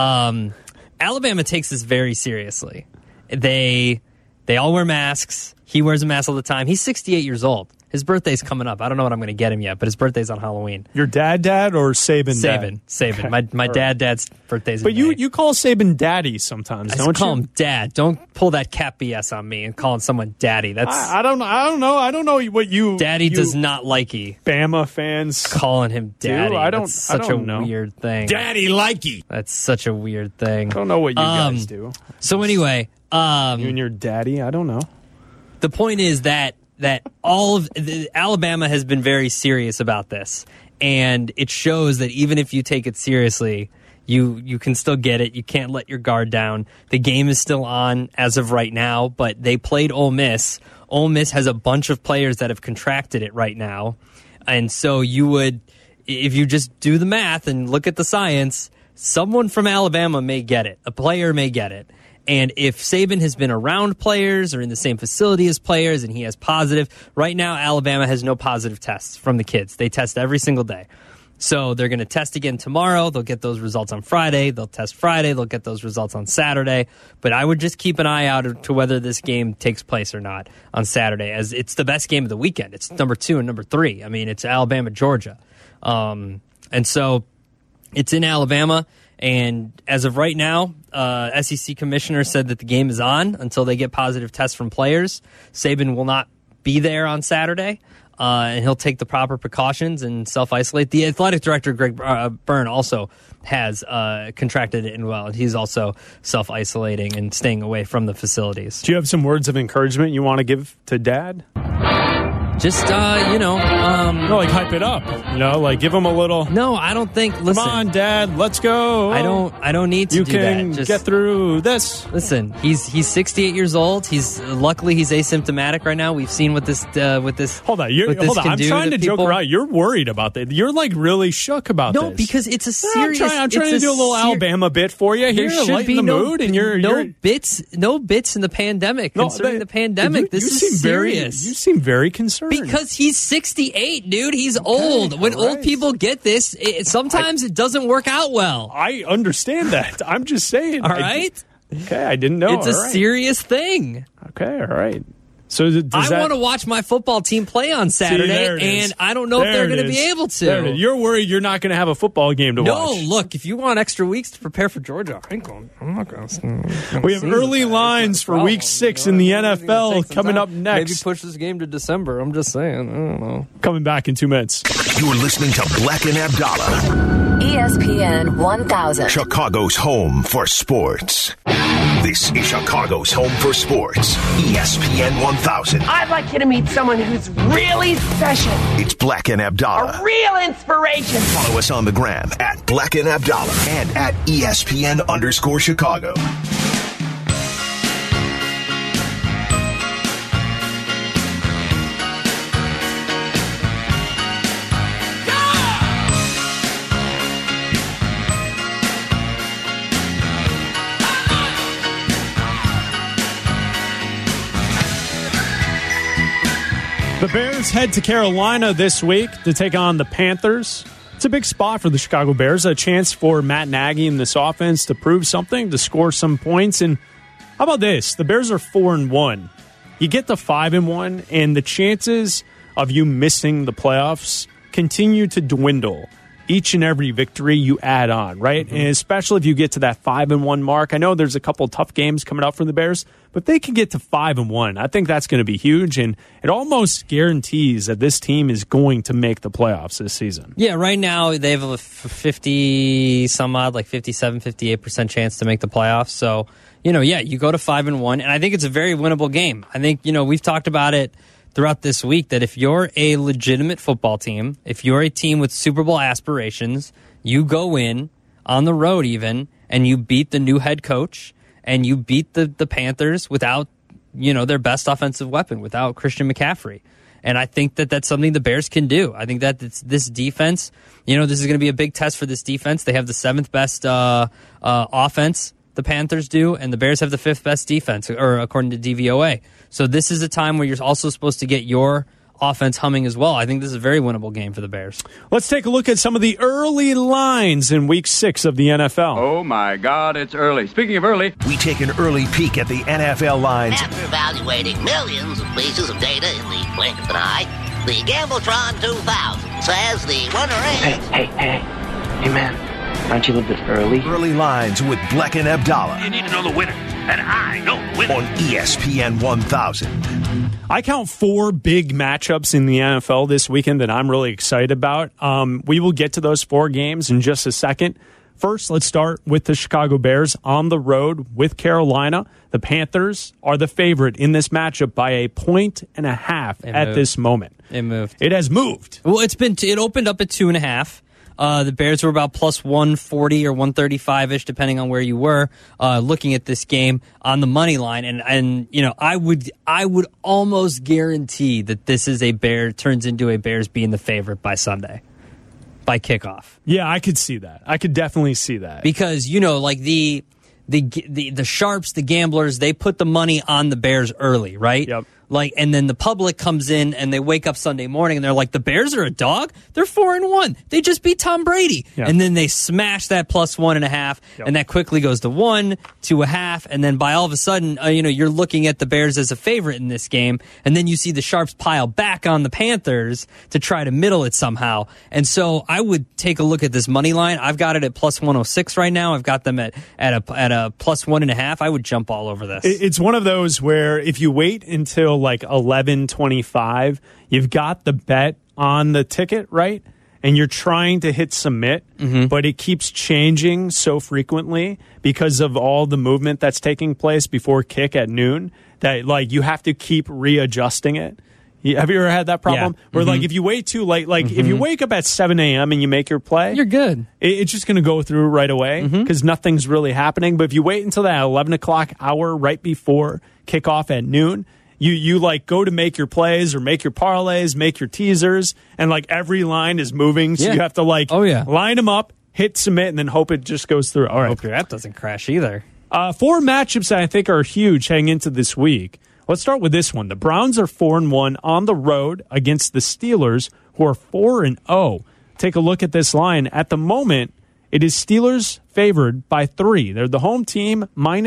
Alabama takes this very seriously. They all wear masks. He wears a mask all the time. He's 68 years old. His birthday's coming up. I don't know what I'm going to get him yet, but his birthday's on Halloween. Your dad or Saban dad? Saban. Okay. My dad's birthday's in But May. you call Saban daddy sometimes, don't you? I call him dad. Don't pull that cat BS on me and calling someone daddy. That's I don't know what you Daddy does not likey. Bama fans calling him daddy. That's such a weird thing. Daddy likey. That's such a weird thing. I don't know what you guys do. So anyway, you and your daddy, I don't know. The point is that all of Alabama has been very serious about this, and it shows that even if you take it seriously, you can still get it. You can't let your guard down. The game is still on as of right now, but they played Ole Miss. Ole Miss has a bunch of players that have contracted it right now, and so you would, if you just do the math and look at the science, someone from Alabama may get it. A player may get it. And if Saban has been around players or in the same facility as players and he has positive, right now Alabama has no positive tests from the kids. They test every single day. So they're going to test again tomorrow. They'll get those results on Friday. They'll test Friday. They'll get those results on Saturday. But I would just keep an eye out to whether this game takes place or not on Saturday, as it's the best game of the weekend. It's number 2 and number 3. I mean, it's Alabama, Georgia. And so it's in Alabama. And as of right now, SEC commissioner said that the game is on until they get positive tests from players. Saban will not be there on Saturday, and he'll take the proper precautions and self-isolate. The athletic director, Greg Byrne, also has contracted it, and he's also self-isolating and staying away from the facilities. Do you have some words of encouragement you want to give to Dad? Just, no, like hype it up. Like give him a little. No, I don't think. Listen, come on, Dad, let's go. I don't need to. You do can that. Just get through this. Listen, he's 68 years old. Luckily he's asymptomatic right now. We've seen what this. Hold on, I'm trying to joke around. You're worried about that. You're like really shook about this. No, because it's a serious. I'm trying to do a little Alabama bit for you here. There should be the no mood, and you're bits in the pandemic. Concerning the pandemic, this is serious. You seem very concerned because he's 68, dude. He's old. When old people get this, sometimes it doesn't work out well. I understand that. I'm just saying. All right? I didn't know. It's a serious thing. Okay, all right. So I want to watch my football team play on Saturday, and I don't know if they're going to be able to. You're worried you're not going to have a football game to watch. No, look, if you want extra weeks to prepare for Georgia, I'm not going to. We have early lines for Week 6 in the NFL coming up next. Maybe push this game to December. I'm just saying. I don't know. Coming back in 2 minutes. You're listening to Black and Abdallah. ESPN 1000. Chicago's home for sports. This is Chicago's home for sports. ESPN 1000. I'd like you to meet someone who's really special. It's Black and Abdallah. A real inspiration. Follow us on the gram at Black and Abdallah and at ESPN_Chicago. The Bears head to Carolina this week to take on the Panthers. It's a big spot for the Chicago Bears, a chance for Matt Nagy and this offense to prove something, to score some points. And how about this? The Bears are 4-1 you get to 5-1, and the chances of you missing the playoffs continue to dwindle each and every victory you add on, right? And especially if you get to that 5-1 mark. I know there's a couple tough games coming up for the Bears, but they can get to 5-1. I think that's going to be huge, and it almost guarantees that this team is going to make the playoffs this season. Yeah, right now they have a 50-some-odd, like 57, 58% chance to make the playoffs. So, you go to 5-1, and I think it's a very winnable game. I think, we've talked about it throughout this week that if you're a legitimate football team, if you're a team with Super Bowl aspirations, you go in on the road even, and you beat the new head coach, and you beat the Panthers without, their best offensive weapon, without Christian McCaffrey. And I think that that's something the Bears can do. I think that this defense, this is going to be a big test for this defense. They have the 7th best offense, the Panthers do, and the Bears have the 5th best defense, or according to DVOA. So this is a time where you're also supposed to get your offense humming as well. I think this is a very winnable game for the Bears. Let's take a look at some of the early lines in Week 6 of the NFL. Oh, my God, it's early. Speaking of early, we take an early peek at the NFL lines. After evaluating millions of pieces of data in the blink of an eye, the Gambletron 2000 says the winner is... Hey, man. Aren't you a little bit early? Early lines with Bleck and Abdallah. You need to know the winner, and I know the winner. On ESPN 1000. I count 4 big matchups in the NFL this weekend that I'm really excited about. We will get to those 4 games in just a second. First, let's start with the Chicago Bears on the road with Carolina. The Panthers are the favorite in this matchup by 1.5 points at this moment. It moved. It has moved. Well, it opened up at 2.5. The Bears were about plus 140 or 135-ish, depending on where you were looking at this game on the money line. And I would almost guarantee that this is turns into a Bears being the favorite by Sunday, by kickoff. Yeah, I could see that. I could definitely see that. Because, like the sharps, the gamblers, they put the money on the Bears early, right? Yep. And then the public comes in and they wake up Sunday morning and they're like, the Bears are a dog? They're 4-1. They just beat Tom Brady. Yep. And then they smash that plus 1.5, and that quickly goes to 1, to 0.5, and then by all of a sudden, you're looking at the Bears as a favorite in this game, and then you see the sharps pile back on the Panthers to try to middle it somehow. And so I would take a look at this money line. I've got it at plus 106 right now. I've got them at a plus 1.5. I would jump all over this. It's one of those where if you wait until like 11:25, you've got the bet on the ticket, right? And you're trying to hit submit, but it keeps changing so frequently because of all the movement that's taking place before kick at noon that you have to keep readjusting it. Have you ever had that problem? Yeah. Where if you wait too late, if you wake up at 7 a.m. and you make your play, you're good. It's just going to go through right away because nothing's really happening. But if you wait until that 11 o'clock hour right before kickoff at noon, you go to make your plays or make your parlays, make your teasers, and every line is moving. So you have to line them up, hit submit, and then hope it just goes through. All right. Hope your app doesn't crash either. 4 matchups that I think are huge heading into this week. Let's start with this one. The Browns are 4-1 on the road against the Steelers, who are 4-0. Take a look at this line. At the moment, it is Steelers favored by 3. They're the home team,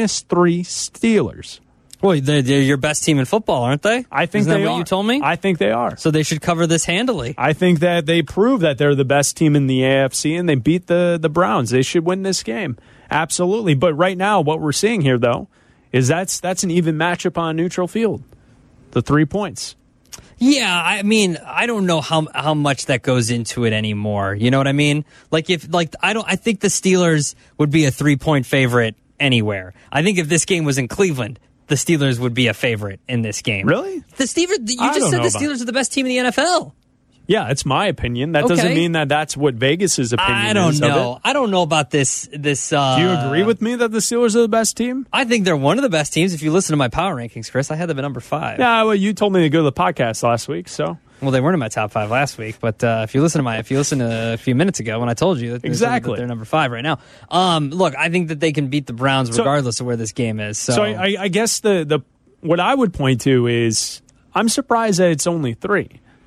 -3 Steelers. Well, they're your best team in football, aren't they? I think Isn't that they what are. You told me? I think they are. So they should cover this handily. I think that they prove that they're the best team in the AFC, and they beat the Browns. They should win this game. Absolutely. But right now, what we're seeing here, though, is that's an even matchup on neutral field. The 3 points. Yeah, I mean, I don't know how much that goes into it anymore. You know what I mean? I think the Steelers would be a 3-point favorite anywhere. I think if this game was in Cleveland, the Steelers would be a favorite in this game. Really? You just said the Steelers are the best team in the NFL. Yeah, it's my opinion. That doesn't mean that that's what Vegas's opinion is. I don't know. I don't know about this. Do you agree with me that the Steelers are the best team? I think they're one of the best teams. If you listen to my power rankings, Chris, I had them at number 5. Yeah, well, you told me to go to the podcast last week, so. Well, they weren't in my top 5 last week, but if you listen to a few minutes ago when I told you that they're number 5 right now. Look, I think that they can beat the Browns regardless of where this game is. So I guess the what I would point to is I'm surprised that it's only 3.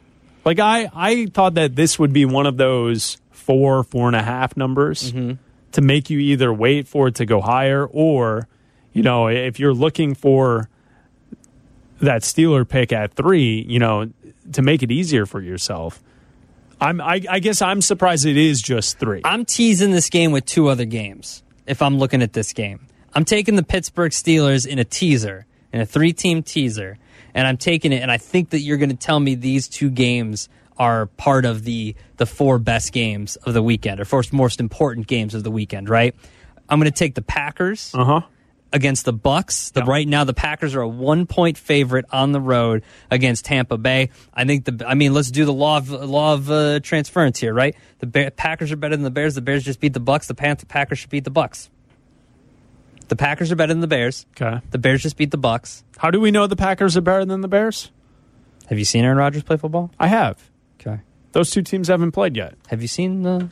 I thought that this would be one of those 4.5 numbers to make you either wait for it to go higher or, if you're looking for that Steeler pick at 3, to make it easier for yourself. I guess I'm surprised it is just 3. I'm teasing this game with 2 other games if I'm looking at this game. I'm taking the Pittsburgh Steelers in a teaser, in a 3-team teaser, and I'm taking it, and I think that you're going to tell me these 2 games are part of the 4 best games of the weekend, or 4 most important games of the weekend, right? I'm going to take the Packers against the Bucks. Right now, the Packers are a 1-point favorite on the road against Tampa Bay. Let's do the law of transference here, right? The Packers are better than the Bears. The Bears just beat the Bucks. The Packers should beat the Bucks. The Packers are better than the Bears. Okay. The Bears just beat the Bucks. How do we know the Packers are better than the Bears? Have you seen Aaron Rodgers play football? I have. Okay. Those 2 teams haven't played yet. Have you seen the?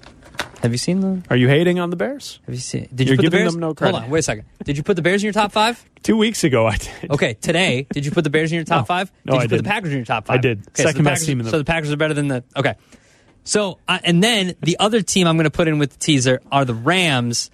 Are you hating on the Bears? Have you seen? You're giving them no credit. Hold on, wait a second. Did you put the Bears in your top 5? 2 weeks ago, I did. Okay, today, did you put the Bears in your top 5? No, did you I put the Packers in your top 5? I did. Okay, Second best team in the. So the Packers are better than the. Okay. So and then the other team I'm going to put in with the teaser are the Rams.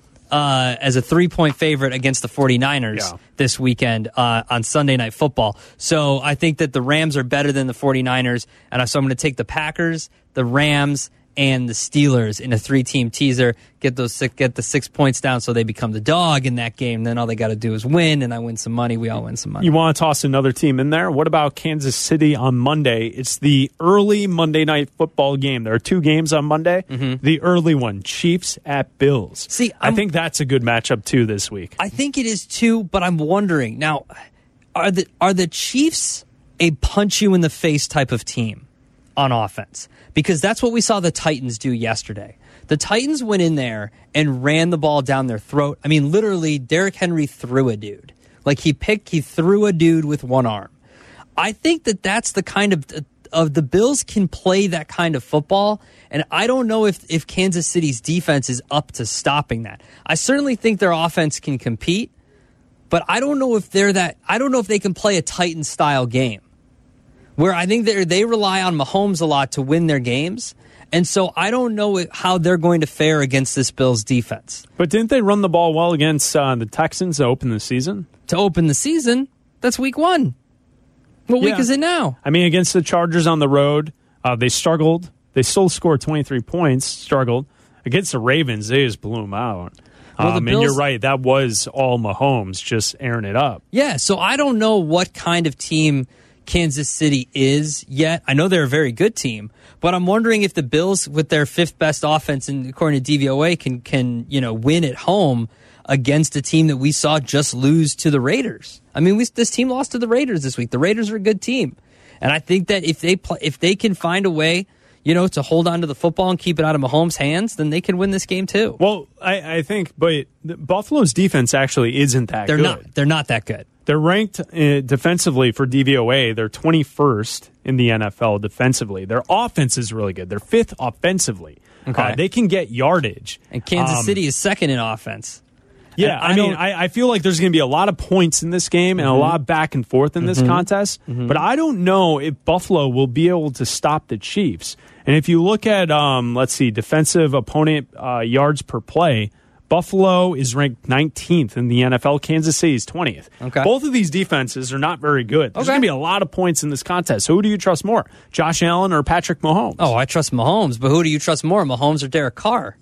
As a 3-point favorite against the 49ers this weekend on Sunday Night Football. So I think that the Rams are better than the 49ers, and so I'm going to take the Packers, the Rams, and the Steelers in a 3-team teaser, get the 6 points down so they become the dog in that game. Then all they got to do is win, and I win some money. We all win some money. You want to toss another team in there? What about Kansas City on Monday? It's the early Monday Night Football game. There are 2 games on Monday. Mm-hmm. The early one, Chiefs at Bills. See, I think that's a good matchup too this week. I think it is too, but I'm wondering now: are the Chiefs a punch you in the face type of team on offense? Because that's what we saw the Titans do yesterday. The Titans went in there and ran the ball down their throat. I mean, literally, Derrick Henry threw a dude. Like, he threw a dude with one arm. I think that's the kind of the Bills can play that kind of football, and I don't know if Kansas City's defense is up to stopping that. I certainly think their offense can compete, but I don't know if I don't know if they can play a Titan-style game, where I think they rely on Mahomes a lot to win their games. And so I don't know how they're going to fare against this Bills defense. But didn't they run the ball well against the Texans to open the season? To open the season? That's week 1. What week is it now? I mean, against the Chargers on the road, they struggled. They still scored 23 points, struggled. Against the Ravens, they just blew them out. Well, and you're right, that was all Mahomes just airing it up. Yeah, so I don't know what kind of team Kansas City is yet. I know they're a very good team, but I'm wondering if the Bills, with their 5th best offense, and according to DVOA, can win at home against a team that we saw just lose to the Raiders. I mean, this team lost to the Raiders this week. The Raiders are a good team, and I think that if they can find a way, to hold on to the football and keep it out of Mahomes' hands, then they can win this game too. Well, I think, but Buffalo's defense actually isn't that good. They're not that good. They're ranked defensively for DVOA. They're 21st in the NFL defensively. Their offense is really good. They're 5th offensively. Okay. They can get yardage. And Kansas City is 2nd in offense. Yeah, I feel like there's going to be a lot of points in this game and a lot of back and forth in this contest. Mm-hmm. But I don't know if Buffalo will be able to stop the Chiefs. And if you look at, defensive opponent yards per play, Buffalo is ranked 19th in the NFL. Kansas City is 20th. Okay. Both of these defenses are not very good. There's going to be a lot of points in this contest. So who do you trust more, Josh Allen or Patrick Mahomes? Oh, I trust Mahomes. But who do you trust more, Mahomes or Derek Carr?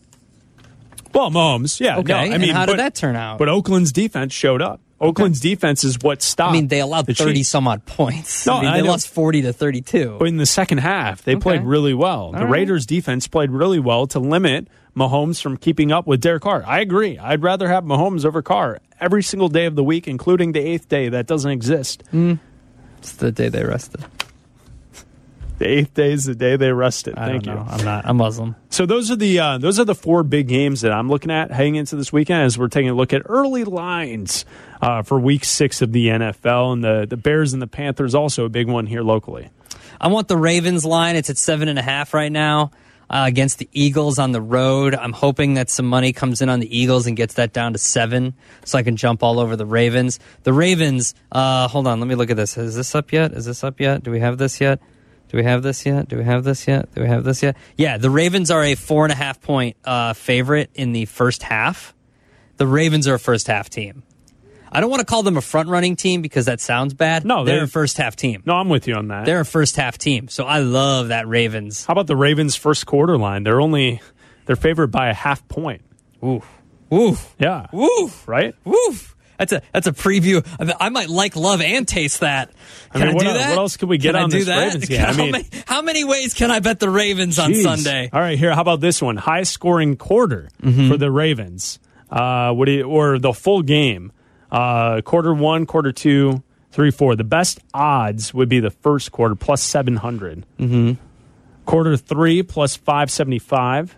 Well, Mahomes, yeah. Okay, no, how did that turn out? But Oakland's defense showed up. Oakland's defense is what stopped. I mean, they allowed 30-some-odd points. No, they lost 40-32. But in the second half, they played really well. The Raiders' defense played really well to limit Mahomes from keeping up with Derek Carr. I agree. I'd rather have Mahomes over Carr every single day of the week, including the 8th day that doesn't exist. It's the day they rested. The 8th day is the day they rested. Thank you. I'm Muslim. So those are the 4 big games that I'm looking at heading into this weekend as we're taking a look at early lines for Week 6 of the NFL, and the Bears and the Panthers also a big one here locally. I want the Ravens line. It's at 7.5 right now against the Eagles on the road. I'm hoping that some money comes in on the Eagles and gets that down to 7, so I can jump all over the Ravens. The Ravens. Hold on, let me look at this. Is this up yet? Do we have this yet? Do we have this yet? Yeah, the Ravens are a 4.5-point favorite in the first half. The Ravens are a first-half team. I don't want to call them a front-running team because that sounds bad. No, they're a first-half team. No, I'm with you on that. They're a first-half team, so I love that Ravens. How about the Ravens' first quarter line? They're favored by a half point. Oof. Oof. Yeah. Oof. Right? Oof. That's a preview. I might love, and taste that. Can I do that? What else can we get on this Ravens game? How many ways can I bet the Ravens on Sunday? All right, here. How about this one? High scoring quarter for the Ravens. Or the full game? Quarter 1, quarter 2, 3, 4. The best odds would be the first quarter plus 700. Quarter 3 plus 575.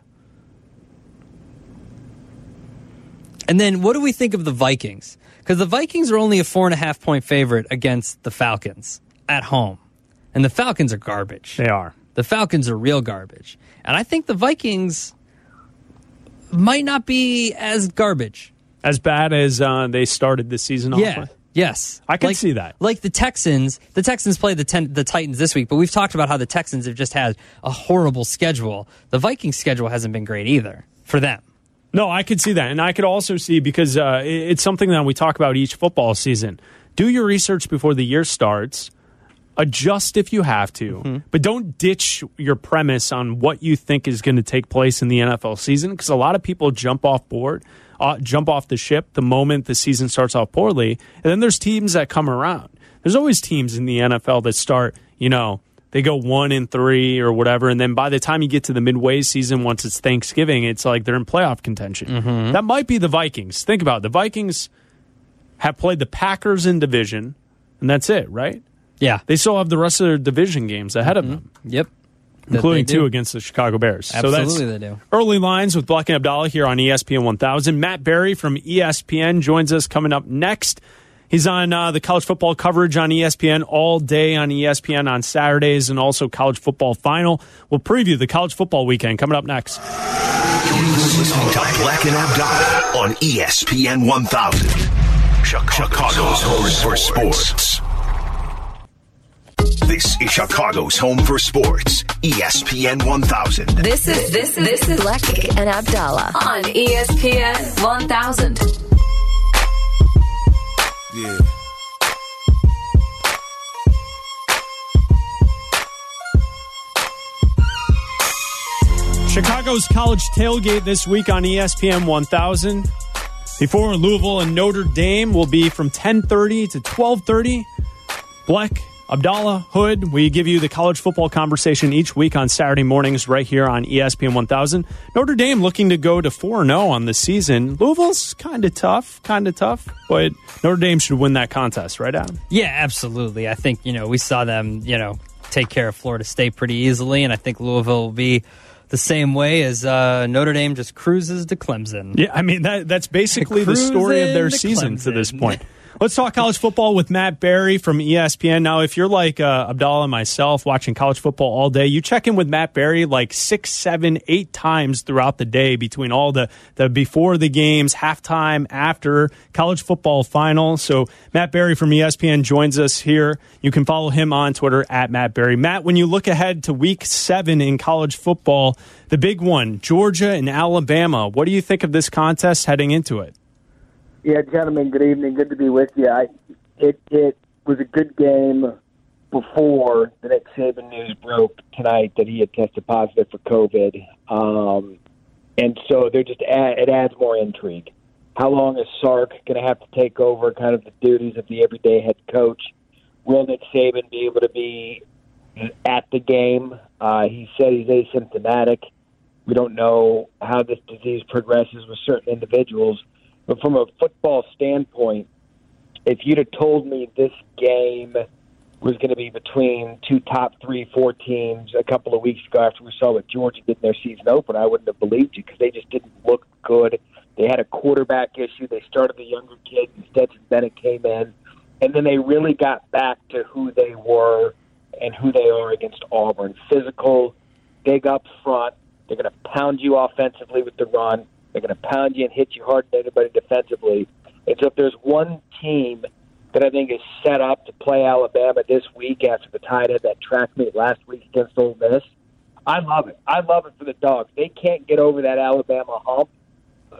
And then what do we think of the Vikings? Because the Vikings are only a 4.5-point favorite against the Falcons at home. And the Falcons are garbage. They are. The Falcons are real garbage. And I think the Vikings might not be as garbage. As bad as they started the season off with? Yes. I can see that. Like the Texans play the Titans this week, but we've talked about how the Texans have just had a horrible schedule. The Vikings' schedule hasn't been great either for them. No, I could see that. And I could also see, because it's something that we talk about each football season. Do your research before the year starts. Adjust if you have to. But don't ditch your premise on what you think is going to take place in the NFL season, because a lot of people jump off the ship the moment the season starts off poorly. And then there's teams that come around. There's always teams in the NFL that start, they go 1-3 or whatever, and then by the time you get to the midway season, once it's Thanksgiving, it's like they're in playoff contention. That might be the Vikings. Think about it. The Vikings have played the Packers in division, and that's it, right? Yeah. They still have the rest of their division games ahead of them. Yep. Including 2 against the Chicago Bears. Absolutely, so they do. Early lines with Black and Abdallah here on ESPN 1000. Matt Berry from ESPN joins us coming up next. He's on the college football coverage on ESPN all day on ESPN on Saturdays, and also college football final. We'll preview the college football weekend coming up next. You're listening to Black and Abdallah on ESPN 1000. Chicago's home for sports. This is Chicago's home for sports. ESPN 1000. This is Black and Abdallah on ESPN 1000. Yeah. Chicago's college tailgate this week on ESPN 1000. Before Louisville and Notre Dame will be from 10:30 to 12:30. Black, Abdallah, Hood, we give you the college football conversation each week on Saturday mornings right here on ESPN 1000. Notre Dame looking to go to 4-0 on the season. Louisville's kind of tough, but Notre Dame should win that contest, right, Adam? Yeah, absolutely. I think, we saw them, take care of Florida State pretty easily, and I think Louisville will be the same way as Notre Dame just cruises to Clemson. Yeah, I mean, that's basically the story of their season to this point. Let's talk college football with Matt Berry from ESPN. Now, if you're like Abdallah and myself watching college football all day, you check in with Matt Berry like 6, 7, 8 times throughout the day between all the before the games, halftime, after college football final. So Matt Berry from ESPN joins us here. You can follow him on Twitter at Matt Berry. Matt, when you look ahead to week 7 in college football, the big one, Georgia and Alabama, what do you think of this contest heading into it? Yeah, gentlemen, good evening. Good to be with you. It was a good game before the Nick Saban news broke tonight that he had tested positive for COVID. And so it adds more intrigue. How long is Sark going to have to take over kind of the duties of the everyday head coach? Will Nick Saban be able to be at the game? He said he's asymptomatic. We don't know how this disease progresses with certain individuals. But from a football standpoint, if you'd have told me this game was going to be between 2 top 3, 4 teams a couple of weeks ago after we saw what Georgia did in their season opener, I wouldn't have believed you because they just didn't look good. They had a quarterback issue. They started the younger kid. Stetson Bennett came in. And then they really got back to who they were and who they are against Auburn. Physical, big up front. They're going to pound you offensively with the run. They're going to pound you and hit you hard than anybody defensively. And so if there's one team that I think is set up to play Alabama this week after the Tide had that track meet last week against Ole Miss, I love it. I love it for the Dogs. They can't get over that Alabama hump.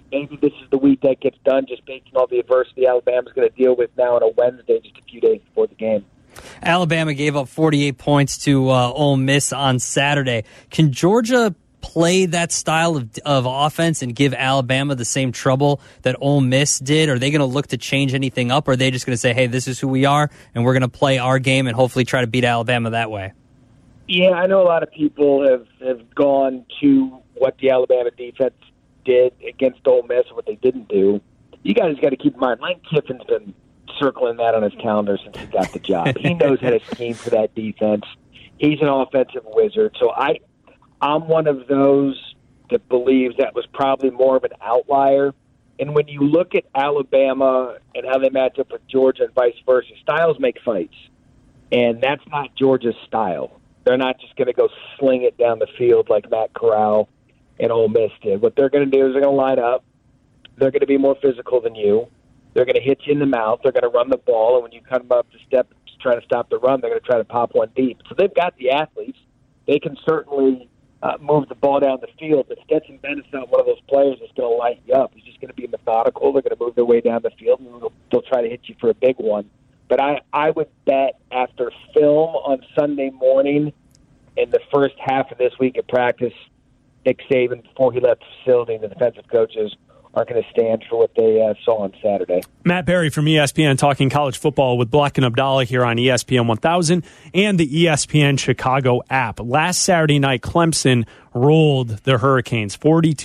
maybe this is the week that gets done just based on all the adversity Alabama's going to deal with now on a Wednesday, just a few days before the game. Alabama gave up 48 points to Ole Miss on Saturday. Can Georgia play that style of offense and give Alabama the same trouble that Ole Miss did? Are they going to look to change anything up, or are they just going to say, hey, this is who we are, and we're going to play our game and hopefully try to beat Alabama that way? Yeah, I know a lot of people have gone to what the Alabama defense did against Ole Miss and what they didn't do. You guys got to keep in mind, Lane Kiffin's been circling that on his calendar since he got the job. He knows how to scheme for that defense. He's an offensive wizard. So I'm one of those that believes that was probably more of an outlier. And when you look at Alabama and how they match up with Georgia and vice versa, styles make fights. And that's not Georgia's style. They're not just going to go sling it down the field like Matt Corral and Ole Miss did. What they're going to do is they're going to line up. They're going to be more physical than you. They're going to hit you in the mouth. They're going to run the ball. And when you come up to step to try to stop the run, they're going to try to pop one deep. So they've got the athletes. They can certainly move the ball down the field. But Stetson Bennett's not one of those players that's going to light you up. He's just going to be methodical. They're going to move their way down the field, and they'll try to hit you for a big one. But I would bet after film on Sunday morning in the first half of this week of practice, Nick Saban, before he left the facility, and the defensive coaches aren't going to stand for what they saw on Saturday. Matt Berry from ESPN talking college football with Black and Abdallah here on ESPN 1000 and the ESPN Chicago app. Last Saturday night, Clemson rolled the Hurricanes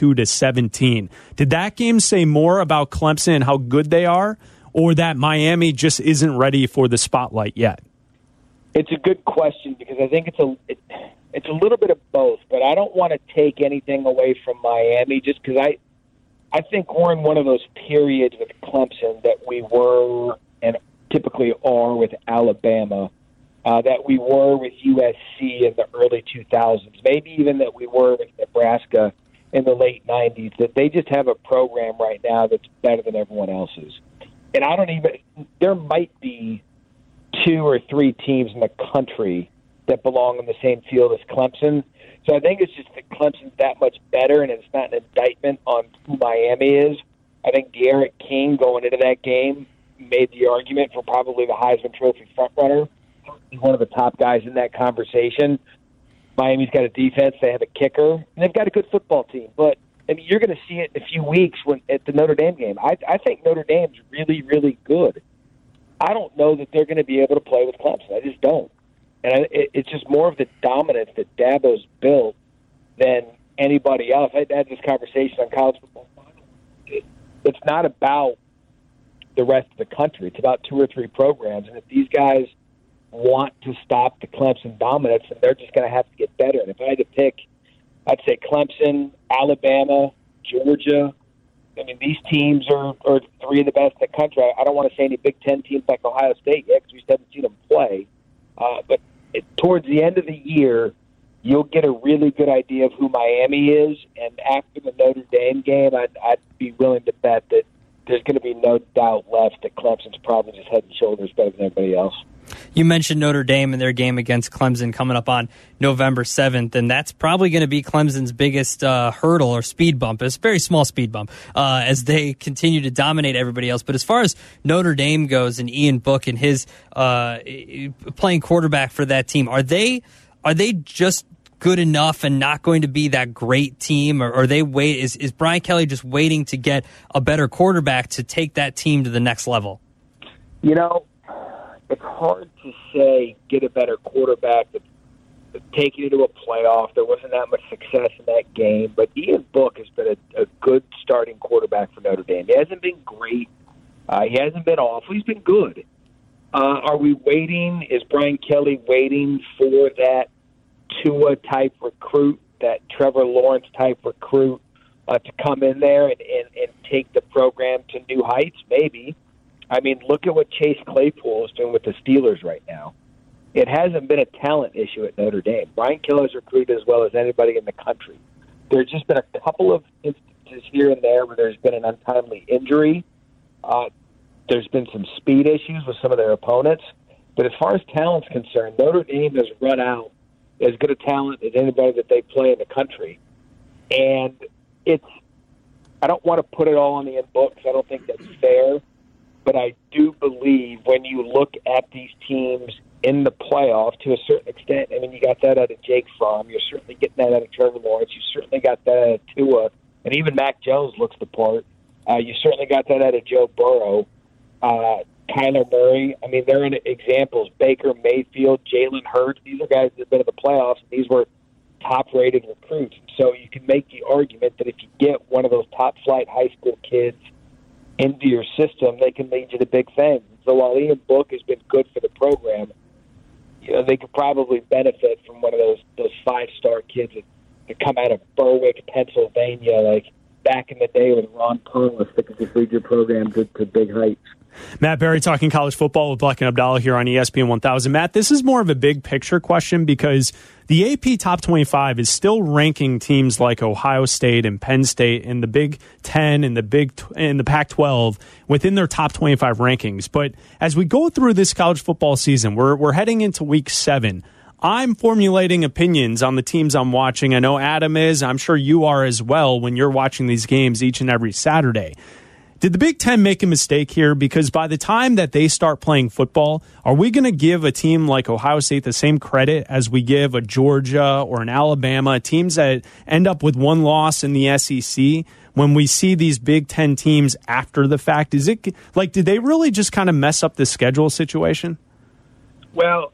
42-17. Did that game say more about Clemson and how good they are, or that Miami just isn't ready for the spotlight yet? It's a good question because I think it's a little bit of both, but I don't want to take anything away from Miami just because I think we're in one of those periods with Clemson that we were and typically are with Alabama, that we were with USC in the early 2000s, maybe even that we were with Nebraska in the late 90s, that they just have a program right now that's better than everyone else's. And there might be 2 or 3 teams in the country that belong in the same field as Clemson. So I think it's just that Clemson's that much better, and it's not an indictment on who Miami is. I think De'Aaron King going into that game made the argument for probably the Heisman Trophy frontrunner. He's one of the top guys in that conversation. Miami's got a defense. They have a kicker. And they've got a good football team. But, I mean, you're going to see it in a few weeks at the Notre Dame game. I think Notre Dame's really, really good. I don't know that they're going to be able to play with Clemson. I just don't. And it's just more of the dominance that Dabo's built than anybody else. I had this conversation on college football. It's not about the rest of the country. It's about 2 or 3 programs. And if these guys want to stop the Clemson dominance, then they're just going to have to get better. And if I had to pick, I'd say Clemson, Alabama, Georgia. I mean, these teams are 3 of the best in the country. I don't want to say any Big Ten teams like Ohio State yet because we just haven't seen them play. But towards the end of the year, you'll get a really good idea of who Miami is. And after the Notre Dame game, I'd be willing to bet that there's going to be no doubt left that Clemson's probably just head and shoulders better than everybody else. You mentioned Notre Dame and their game against Clemson coming up on November 7th, and that's probably going to be Clemson's biggest hurdle or speed bump. It's a very small speed bump as they continue to dominate everybody else. But as far as Notre Dame goes and Ian Book and his playing quarterback for that team, are they just good enough and not going to be that great team, or are they is Brian Kelly just waiting to get a better quarterback to take that team to the next level? You know, it's hard to say get a better quarterback that's taking you to a playoff. There wasn't that much success in that game, but Ian Book has been a good starting quarterback for Notre Dame. He hasn't been great. He hasn't been awful. He's been good. Are we waiting? Is Brian Kelly waiting for that Tua-type recruit, that Trevor Lawrence-type recruit to come in there and take the program to new heights? Maybe. I mean, look at what Chase Claypool is doing with the Steelers right now. It hasn't been a talent issue at Notre Dame. Brian Kelly's recruited as well as anybody in the country. There's just been a couple of instances here and there where there's been an untimely injury. There's been some speed issues with some of their opponents. But as far as talent's concerned, Notre Dame has run out as good a talent as anybody that they play in the country. And it's I don't want to put it all on the in-books. I don't think that's fair. But I do believe when you look at these teams in the playoff to a certain extent, I mean, you got that out of Jake Fromm. You're certainly getting that out of Trevor Lawrence. You certainly got that out of Tua. And even Mac Jones looks the part. You certainly got that out of Joe Burrow. Kyler Murray. I mean, they're in examples. Baker Mayfield, Jalen Hurts. These are guys that have been in the playoffs, and these were top-rated recruits. So you can make the argument that if you get one of those top-flight high school kids into your system, they can lead you to big things. So while Ian Book has been good for the program, you know, they could probably benefit from one of those five-star kids that come out of Berwick, Pennsylvania, like back in the day with Ron Perlis that could just lead your program to big heights. Matt Berry talking college football with Bleck and Abdallah here on ESPN 1000. Matt, this is more of a big picture question because the AP Top 25 is still ranking teams like Ohio State and Penn State in the Big 10 and the Pac-12 within their top 25 rankings. But as we go through this college football season, we're heading into week 7. I'm formulating opinions on the teams I'm watching. I know Adam is. I'm sure you are as well when you're watching these games each and every Saturday. Did the Big Ten make a mistake here? Because by the time that they start playing football, are we going to give a team like Ohio State the same credit as we give a Georgia or an Alabama, teams that end up with one loss in the SEC, when we see these Big Ten teams after the fact? Is it like, did they really just kind of mess up the schedule situation? Well,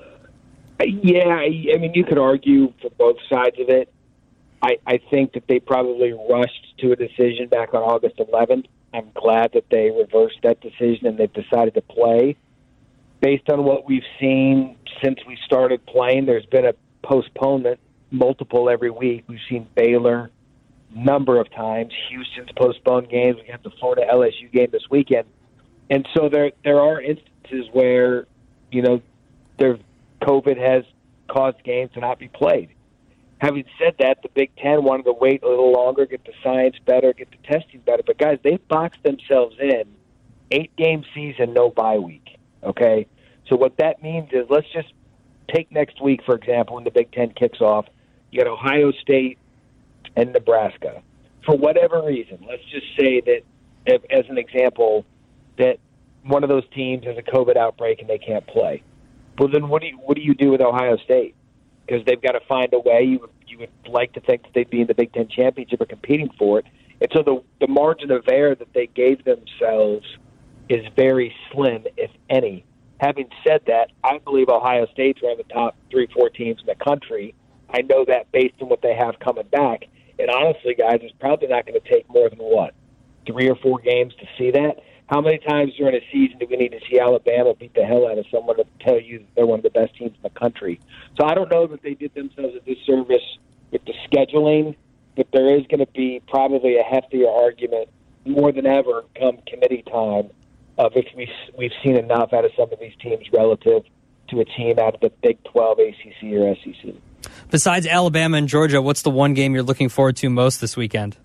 yeah, I mean, you could argue for both sides of it. I think that they probably rushed to a decision back on August 11th. I'm glad that they reversed that decision and they've decided to play. Based on what we've seen since we started playing, there's been a postponement, multiple every week. We've seen Baylor a number of times. Houston's postponed games. We have the Florida LSU game this weekend. And so there are instances where, you know, COVID has caused games to not be played. Having said that, the Big Ten wanted to wait a little longer, get the science better, get the testing better. But, guys, they've boxed themselves in 8-game season, no bye week, okay? So what that means is, let's just take next week, for example, when the Big Ten kicks off. You got Ohio State and Nebraska. For whatever reason, let's just say that, as an example, that one of those teams has a COVID outbreak and they can't play. Well, then what do you do with Ohio State? Because they've got to find a way. You would like to think that they'd be in the Big Ten championship or competing for it. And so the margin of error that they gave themselves is very slim, if any. Having said that, I believe Ohio State's one of the top 3-4 teams in the country. I know that based on what they have coming back. And honestly, guys, it's probably not going to take more than, 3 or 4 games to see that? How many times during a season do we need to see Alabama beat the hell out of someone to tell you that they're one of the best teams in the country? So I don't know that they did themselves a disservice with the scheduling, but there is going to be probably a heftier argument more than ever come committee time of if we've seen enough out of some of these teams relative to a team out of the Big 12, ACC, or SEC. Besides Alabama and Georgia, what's the one game you're looking forward to most this weekend?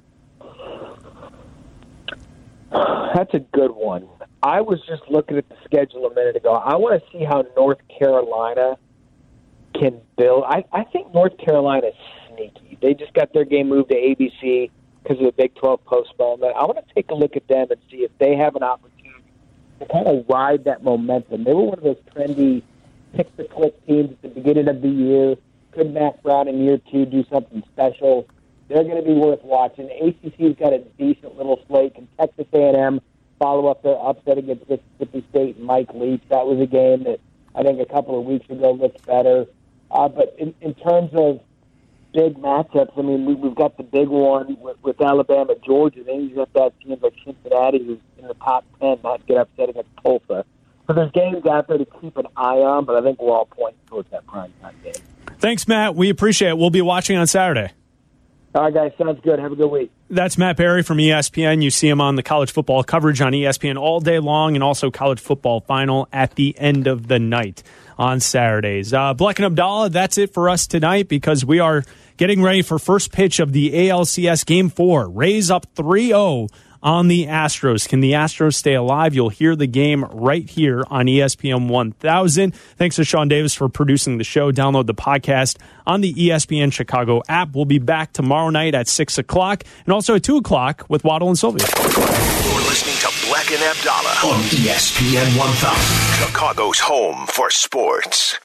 That's a good one. I was just looking at the schedule a minute ago. I want to see how North Carolina can build. I think North Carolina's sneaky. They just got their game moved to ABC because of the Big 12 postponement. I want to take a look at them and see if they have an opportunity to kind of ride that momentum. They were one of those trendy pick-the-click teams at the beginning of the year. Could Matt Brown in year 2 do something special? They're going to be worth watching. ACC's got a decent little slate. Can Texas A&M follow up their upset against Mississippi State and Mike Leach? That was a game that I think a couple of weeks ago looked better. But in terms of big matchups, I mean, we've got the big one with Alabama, Georgia. Then you've got that team like Cincinnati who's in the top 10, not get upset against Tulsa. So there's games out there to keep an eye on, but I think we'll all point towards that primetime game. Thanks, Matt. We appreciate it. We'll be watching on Saturday. All right, guys. Sounds good. Have a good week. That's Matt Berry from ESPN. You see him on the college football coverage on ESPN all day long, and also college football final at the end of the night on Saturdays. Bleck and Abdallah, that's it for us tonight because we are getting ready for first pitch of the ALCS Game 4. Rays up 3-0 on the Astros. Can the Astros stay alive? You'll hear the game right here on ESPN 1000. Thanks to Sean Davis for producing the show. Download the podcast on the ESPN Chicago app. We'll be back tomorrow night at 6 o'clock and also at 2 o'clock with Waddle and Sylvia. You're listening to Black and Abdallah on ESPN 1000, Chicago's home for sports.